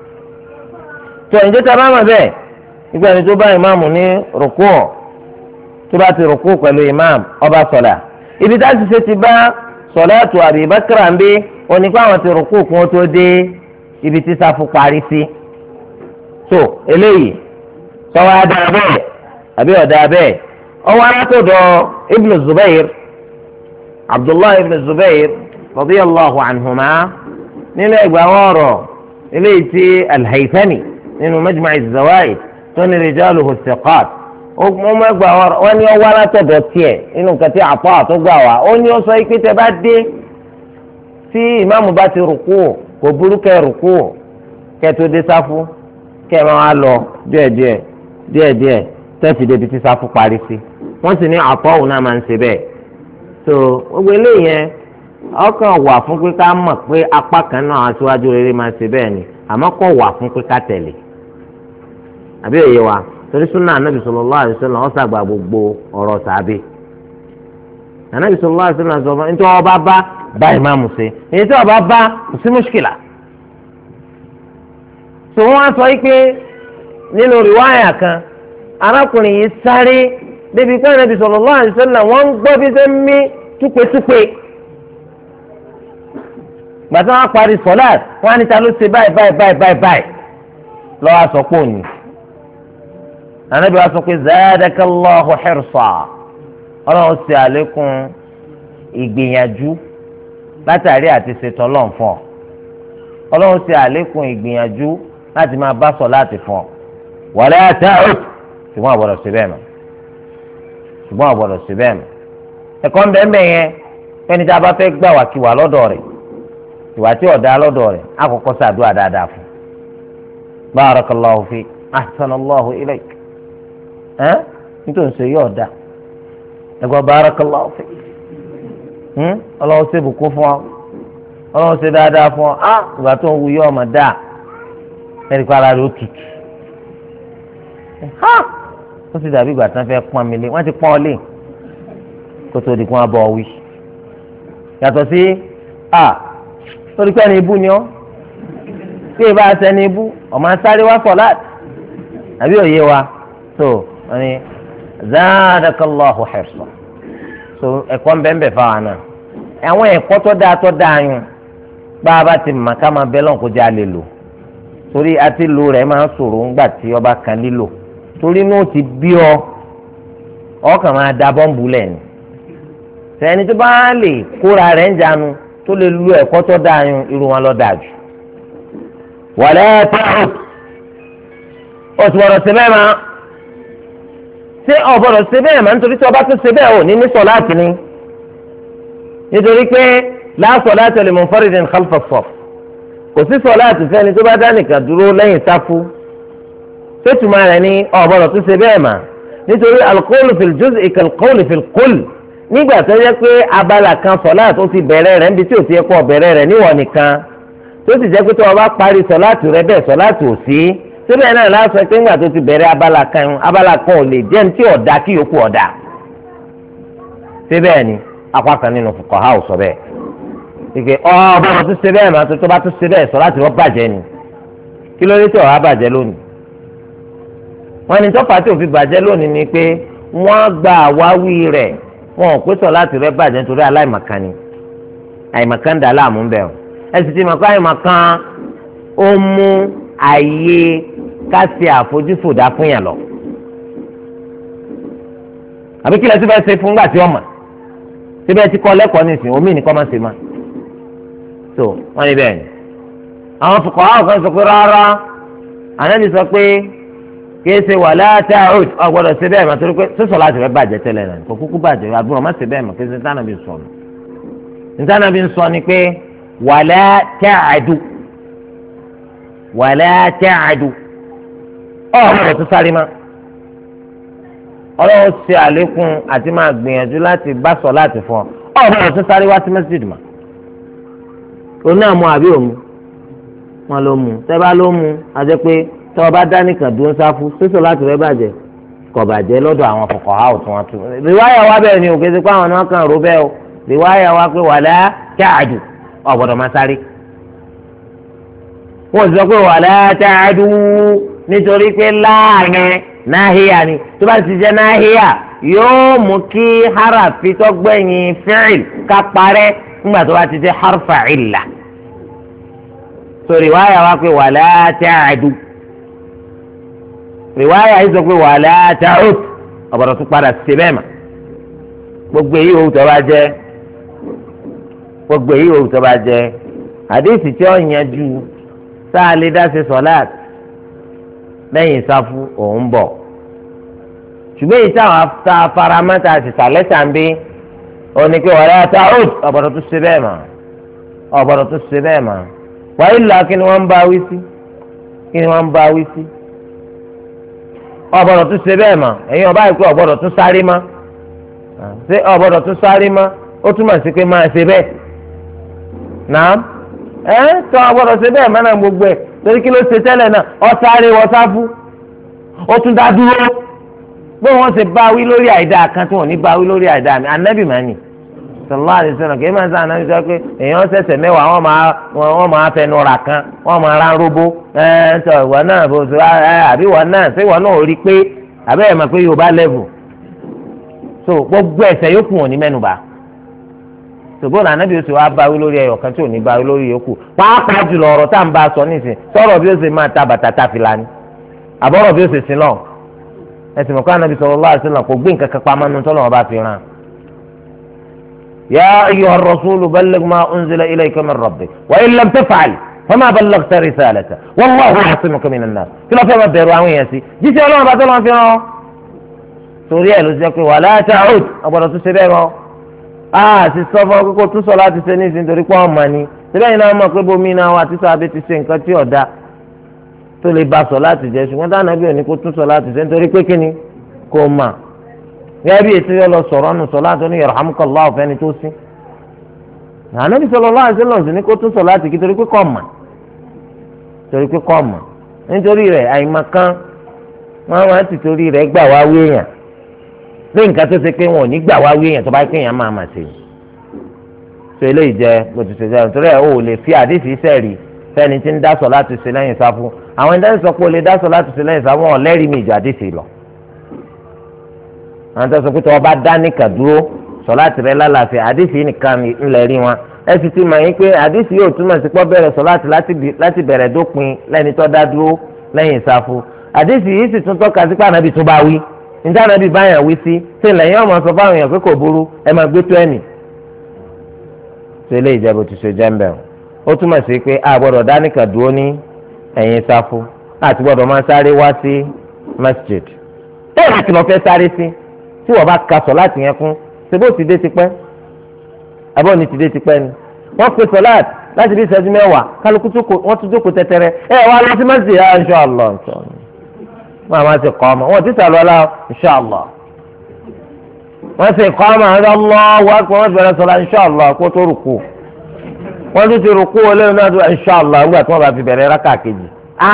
tó ǹjẹ́ tá a bá mọ̀ bẹ́ẹ̀ nígbà tí tó bá ìmáàmù ní rúkú tó bá ti rúkú pẹ̀lú ìmáàmù ọba sọ̀lá ibi tá a ti ṣe ti bá sọ̀láàtù Abi Bakra ń bí onípa àwọn ti rúkú kún ó tó dé ibi tí sáfù parí sí. tó eléyìí sọ́wọ́ adá bẹ́ẹ̀ àbí ọ̀dà bẹ́ẹ̀ ọwọ́ arákòdọ̀ Ibn Zubair Abdullahi Ibn Zubair radiyallahu anhuma nínú ẹgbàá ọ̀rọ̀ eléyìí tí al-Haythami nínú Majma' az-Zawaid tó ní rijaluhu thiqat ọmọ ẹgbàá ọ̀rọ̀ wọn ni ó wá látọ̀dọ̀ tiẹ̀ nínú nǹkan tí àpá àtúgbà wá ó ní ó sọ pé tẹ bá dé tí ìmáàmù bá ti rùkú kò burú kẹ́ rùkú kẹ́ tó dé sáfù kẹ́ máa lọ díẹ̀díẹ̀ díẹ̀díẹ̀ tẹ́sí débi tí sáfù parí sí wọ́n sì ní àpá òun náà máa ń ṣe bẹ́ẹ̀ so gbogbo eléyìí yẹn ọkàn wà fún pé ká mọ̀ pé apá kan náà aṣíwájú rere máa ṣe bẹ́ẹ̀ ni àmọ́ kò wà fún pé ká tẹ̀lé àbí òye wa torí súnà anábì sallallahu alaihi wasallam ó ṣàgbà gbogbo ọ̀rọ̀ sàbí anábì sallallahu alaihi wasallam sọ fún nítorí ọba bá bá ìmáàmù ṣe èyí tí ọba bá kò sí mùṣkílà tó wọ́n á sọ pé nínú rìwáyà kan arákùnrin yìí sáré débi pé Ànábì sallallahu alaihi wasallam wọ́n ń gbọ́ bí ṣe ń mí túpetúpe gbàtà wọn parí sọlá wọn á ní ta ló ṣe báyìí báyìí báyìí báyìí báyìí lọ́wọ́ aṣọ pò ní. Ànábì wa sọ pé zadakallahu hirsa ọlọ́run ṣe àlékún ìgbìyànjú látàrí àti ṣètò ọlọ́run fún ọ ọlọ́run ṣe àlékún ìgbìyànjú láti máa bá sọ láti fún ọ wala ta'ud ṣùgbọ́n àbọ̀dọ̀ ṣe bẹ́ẹ̀ mọ́ ṣùgbọ́n àbọ̀dọ̀ ṣe bẹ́ẹ̀ mọ́ ẹ̀kọ́ ń bẹ́ẹ̀ bẹ́ẹ̀ yẹn fẹ́ni tí a bá fẹ́ gbà wá kí wà lọ́dọ̀ rẹ̀ ìwà tí ọ̀dà lọ́dọ̀ rẹ̀ àkọ́kọ́ ṣàdúrà dáadáa fún barakallahu fi ahsanallahu ilayk ẹ́ nítorí ṣe yóò dá ẹ̀gbọ́n barakallahu fi ọlọ́run ṣe bùkún fún ọ ọlọ́run ṣe dáadáa fún ọ á ìgbà tó ń wu yọ ọmọ dáa ẹ̀rí pa ara rẹ̀ ó tutù ó sì dàbí ìgbà tí wọ́n fẹ́ pọ́n mi lé wọ́n ti pọ́n ọ lé kó tó di kó wọ́n bọ̀ ọ wí yàtọ̀ sí a torí pé ẹni ibú ni ọ́ tí ì bá aṣẹ ní ibú ọmọ sáré wá sọ̀láàtì àbí òye wa tó wọ́n ní zaadakallahu hirsa so ẹ̀kọ́ ń bẹ́ẹ̀ bẹ́ẹ̀ fáwọn náà àwọn ẹ̀kọ́ tó dáa tó dáa yun bá a bá ti mà ká máa bẹ́ lọ́n kó jẹ́ àlè lò torí àti lò rẹ̀ máa ń ṣòro ńgbà tí ọba kan lílò torí náà ti bí ọ ọkàn máa da bọ́ǹbù lẹ́nu sẹ́ni tó bá lè kóra rẹ̀ ń jánu tó lè lu ẹ̀kọ́ tó dáa yun irú wọn lọ dáa jù wàlẹ́ ta'ud oṣù bọ̀dọ̀ ṣe bẹ́ẹ̀ máa ṣé ọ̀bọ̀dọ̀ ṣe bẹ́ẹ̀ máa nítorí tí ọba tó ṣe bẹ́ẹ̀ ò ní ní sọ̀láàtì ni nítorí pé la salata li munfaridin khalfa as-saff kò sí sọ̀láàtì fẹ́ni tó bá dá nìkan dúró lẹ́yìn sáfù tó túmọ̀ rẹ̀ ní ọ̀bọ̀dọ̀ tó ṣe bẹ́ẹ̀ máa nítorí al-qawlu fil juz'i kal-qawli fil kull nígbà tó yẹ pé abala kan sọ̀láàtì ó ti bẹ̀rẹ̀ rẹ̀ níbi tí ò ti yẹ kó bẹ̀rẹ̀ rẹ̀ níwọ̀n nìkan tó sì jẹ́ pé tó o bá parí sọ̀láàtì rẹ bẹ́ẹ̀ sọ̀láàtì ò sí síbẹ̀ náà lásán pé ńgbà tó ti bẹ̀rẹ̀ abala kan abala kan ò lè jẹ́ ní tí ọ̀dà kí yòókù ọ̀dà síbẹ̀ ni apá kan nínú fuqaha ò sọ bẹ́ẹ̀ ike ọ̀ bọ́lá tó ṣe bẹ́ẹ̀ máa tó tó bá tó ṣe bẹ́ẹ̀ sọ̀láàtì rọ bàjẹ́ ni kí ló dé tí ọ̀rá bàjẹ́ lónìí wọ́n ní tọ́fà tí òfin bàjẹ́ lónìí ni pé wọ́n gba àwáwí rẹ̀ wọn ò pé sọ̀láàtì rẹ bàjẹ́ nítorí aláìmọ̀kan ni àìmọ̀kan dà láàmú bẹ́ẹ̀ ẹ sì ti mọ̀ pé àìmọ̀kan ó mú àyè kásì àfojúfòdà fún yàn lọ àbí kí lẹ ti bẹ ṣe fún gbà tí ọmọ síbẹ̀ ti kọ́ lẹ́kọ̀ọ́ nísìnyí omi nìkan máa ṣe má so wọ́n ní bẹ́ẹ̀ ni àwọn fuqaha kan sọ pé rárá ànábì sọ pé kìí ṣe wala ta'ud ọgbọ́dọ̀ ṣe bẹ́ẹ̀ mà torí pé sísọ láti rẹ bàjẹ́ tẹ́lẹ̀ náà kò kúkú bàjẹ́ àbúrò má ṣe bẹ́ẹ̀ mà kí ṣe tánàbí sọ nù tánàbí sọ ni pé wala ta'adu wala ta'adu ọ̀rọ̀ tó sáré má ọlọ́wọ́ ṣe àlékún àti máa gbìyànjú láti bá sọ láti fún ọ ọ̀rọ̀ tó sáré wá sí masjid mà òun náà mú àbí òmu wọn ló mú tẹ́bá ló mú àti pé tọ́ ọ bá dá nìkan dúró sáfù sísọ láti rẹ bàjẹ́ kò bàjẹ́ lọ́dọ̀ àwọn fuqaha tí wọ́n tún rìwáyà wa bẹ́ẹ̀ ni òkè sí pé àwọn náà kàn ró bẹ́ẹ̀ o rìwáyà wa pé wala ta'adu ọ̀gbọ́dọ̀ máa sáré wọ́n sọ pé wala ta'adu nítorí pé láàrin náhíyà ni tó bá ti jẹ́ náhíyà yóò mú kí harafi tó gbẹ̀yìn fi'il ká parẹ́ nígbà tó bá ti jẹ́ harfa illa so rìwáyà wa pé wala ta'adu rìwáyà yìí sọ pé wala ta'ud ọ̀bọ̀dọ̀ tó padà sí bẹ́ẹ̀ mà gbogbo èyí òwú tó bá jẹ́ gbogbo èyí òwú tó bá jẹ́ àdéhìsì tí ó yanjú sáà lè dá ṣe sọ̀láàt lẹ́yìn sáfù òun bọ̀ ṣùgbọ́n èyí táwọn afárámẹ́ta àti sàlẹ́sà ń bí òní pé wala ta'ud ọ̀bọ̀dọ̀ tó ṣe bẹ́ẹ̀ mà ọ̀bọ̀dọ̀ tó ṣe bẹ́ẹ̀ mà wàá ìlà kí ni wọ́n ń bá wí sí kí ni wọ́n ń bá wí sí ọ̀bọ̀dọ̀ tó ṣe bẹ́ẹ̀ mà ẹ̀yin ọba ìpè ọ̀bọ̀dọ̀ tó sáré má ṣé ọ̀bọ̀dọ̀ tó sáré má ó túmọ̀ sí pé máa ṣe bẹ́ẹ̀ náà ẹ̀ tó ọ̀bọ̀dọ̀ ṣe bẹ́ẹ̀ má náà gbogbo ẹ̀ torí kí ló ṣe tẹ́lẹ̀ náà ọ sáré wọ sáfù ó tún dá dúró bó wọn ṣe bá wí lórí àìdá kan tí wọn ní bá wí lórí àìdá mi ànábì máa nì sallallahu alaihi wasallam kì í máa ń sá ànábì sọ pé èèyàn ṣẹ̀ṣẹ̀ mẹ́wàá wọn máa wọn máa fẹnu ra kan wọn máa rán róbó ẹ ẹ sọ ìwọ náà bó ṣe ẹ àbí ìwọ náà ṣé ìwọ náà ò rí pé àbẹ́ ẹ̀ mọ̀ pé yorùbá level so gbogbo ẹ̀ṣẹ̀ yòókù wọn ní mẹ́nubà ṣùgbọ́n ànábì oṣù wa báwí lórí ẹyọ kan tí ò ní báwí lórí yòókù pàápàá jùlọ ọ̀rọ̀ tá à ń bá a sọ nísìnyí sọ̀rọ̀ bí ó ṣe máa ta bàtà ta fìlà ni àbọ̀rọ̀ bí ó ṣe sin lọ ẹ̀sìn mọ̀kọ́ ànábì sallallahu alaihi wasallam kò gbé nǹkan kan pamọ́ nínú tọ́lọ́wọ́n bá fi ràn. ya ayyuhar rasulu balligh ma unzila ilayka min rabbik wa in lam taf'al fama ballaghta risalata wallahu ya'simuka minan nas kí ló fẹ́ máa bẹ̀rù àwọn èèyàn sí jíṣẹ́ ọlọ́run bá tọ́lọ́run fi ràn torí ẹ̀ ló ṣe pé wala ta'ud ọgbọ́dọ̀ tún ṣe bẹ́ẹ̀ mọ́ a sì sọ fún ọ kókó tún sọ láti ṣe ní ìsìn torí pé ọmọ ni síbẹ̀ yìí náà mọ̀ pé bomi náà wà tí sábẹ́ ti ṣe nǹkan tí ọ̀dà tó lè ba sọ láti jẹ ṣùgbọ́n táwọn ẹbí òní kó tún sọ láti ṣe nítorí pé kíni kò mà gẹ́gẹ́ bí ètò yọ lọ sọ̀rọ̀ nù sọ láti ní yarhamukallahu fẹ́ni tó sí ànábì sallallahu alaihi wasallam ní kó tún sọ láti kí torí pé kò mà torí pé kò mà nítorí rẹ̀ àìmọ̀kan wọn wá ti torí rẹ̀ gbà wá wéèyàn pé nǹkan tó ṣe pé wọn ò ní gbà wá wéèyàn tó bá kéèyàn máa mà ṣe so eléyìí jẹ bó ti ṣe jẹ nítorí ẹ ò lè fi àdìsí sẹ́ẹ̀rì fẹ́ni tí ń dá sọ láti ṣe lẹ́yìn sáfù àwọn ẹni tó sọ pé o lè dá sọ láti ṣe lẹ́yìn sáfù wọn lẹ́rìí mi ìjọ àdìsí lọ àwọn tó sọ pé tí wọ́n bá dá nìkan dúró sọ láti rẹ lálàáfíà àdìsí nìkan ńlẹ̀ rí wọn ẹ sì ti mọ̀ yín pé àdìsí yóò túmọ̀ sí pọ́ bẹ̀rẹ̀ sọ láti bẹ̀rẹ̀ dópin lẹ́ni tó dá dúró lẹ́yìn sáfù àdìsí yìí sì tún tọ́ka sí pé ànábì tún bá wí níta ànábì báyàn wí sí tí lẹ́yìn ọmọ sọ fáwọn èèyàn pé kò burú ẹ máa gbé tó ẹ̀mí ṣe lè jẹ́ bó ti ṣe jẹ́ ń bẹ̀rù ó túmọ̀ sí pé a gbọ́dọ̀ dánìkan dúró ní ẹ̀yìn sáfù àti gbọ́dọ̀ máa sáré wá sí masjid bẹ́ẹ̀ láti lọ fẹ́ sáré sí tí wọ́n bá ka sọ láti yẹn kún ṣe bó ti dé tipẹ́ abọ́ ni ti dé tipẹ́ ni wọ́n pe sọ láti láti bí ìṣẹ́jú mẹ́wàá kálukú wọ́n tún jókòó tẹ́tẹ́rẹ́ ẹ wá lọ sí masjid ah inshallah wọ́n máa ṣe kọ́ ọmọ wọ́n ti sàlọ́ la inshallah wọ́n ṣe kọ́ ọmọ àwọn ọlọ́wọ́ wọ́n bẹ̀rẹ̀ sọ́la inshallah kó tó rùkú wọ́n tún ti rùkú wọlé náà tó inshallah nígbà tí wọ́n bá fi bẹ̀rẹ̀ rákà kejì. a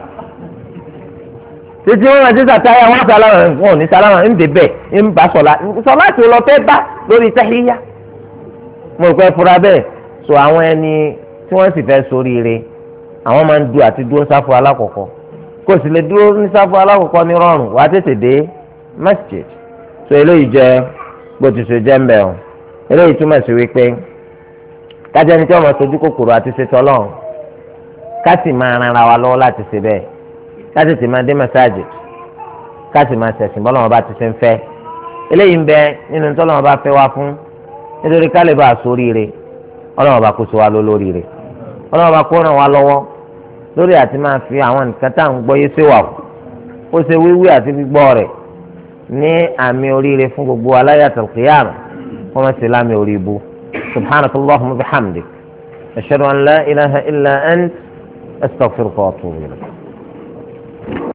títí wọn ti sàtáyà wọn sàlámà wọn ò ní sàlámà ń bè bẹ́ẹ̀ ń bá sọ̀la sọ̀la tí o lọ fẹ́ bá lórí tahiyya. mo rò pé fura bẹ́ẹ̀ so àwọn ẹni tí wọ́n sì fẹ́ ṣoríire àwọn máa ń du àti dúró sáfù alákọ̀ọ́kọ́ kò sì lè dúró ní sáfù alákọ̀ọ́kọ́ ní rọrùn wàá tètè dé masjid so eléyìí jẹ́ bó ti ṣe jẹ́ ń bẹ̀ ọ́ eléyìí túmọ̀ sí wípé kájẹ́ ní tí wọ́n máa sojú kòkòrò àti ṣètò ọlọ́run ká sì máa ran ara wa lọ́wọ́ láti ṣe bẹ́ẹ̀ ká sì ti máa dé mẹ́sáàgì ká sì máa ṣẹ̀sìn bọ́ lọ́wọ́ bá ti ṣe ń fẹ́ eléyìí ń bẹ nínú tí ọlọ́run bá fẹ́ wá fún nítorí ká lè bá a sóríire ọlọ́run bá kó so wa lólóríire ọlọ́run bá kó ràn wá lọ́wọ́ lórí àti máa fi àwọn nǹkan tá à ń gbọ́ yé séwà kó ṣe wíwí àti gbígbọ́ rẹ̀ ní àmì oríire fún gbogbo aláyàtọ̀ kìyàmù kó má ṣe lámì orí ibu. سبحانك اللهم وبحمدك أشهد أن لا إله إلا أنت أستغفرك وأتوب إليك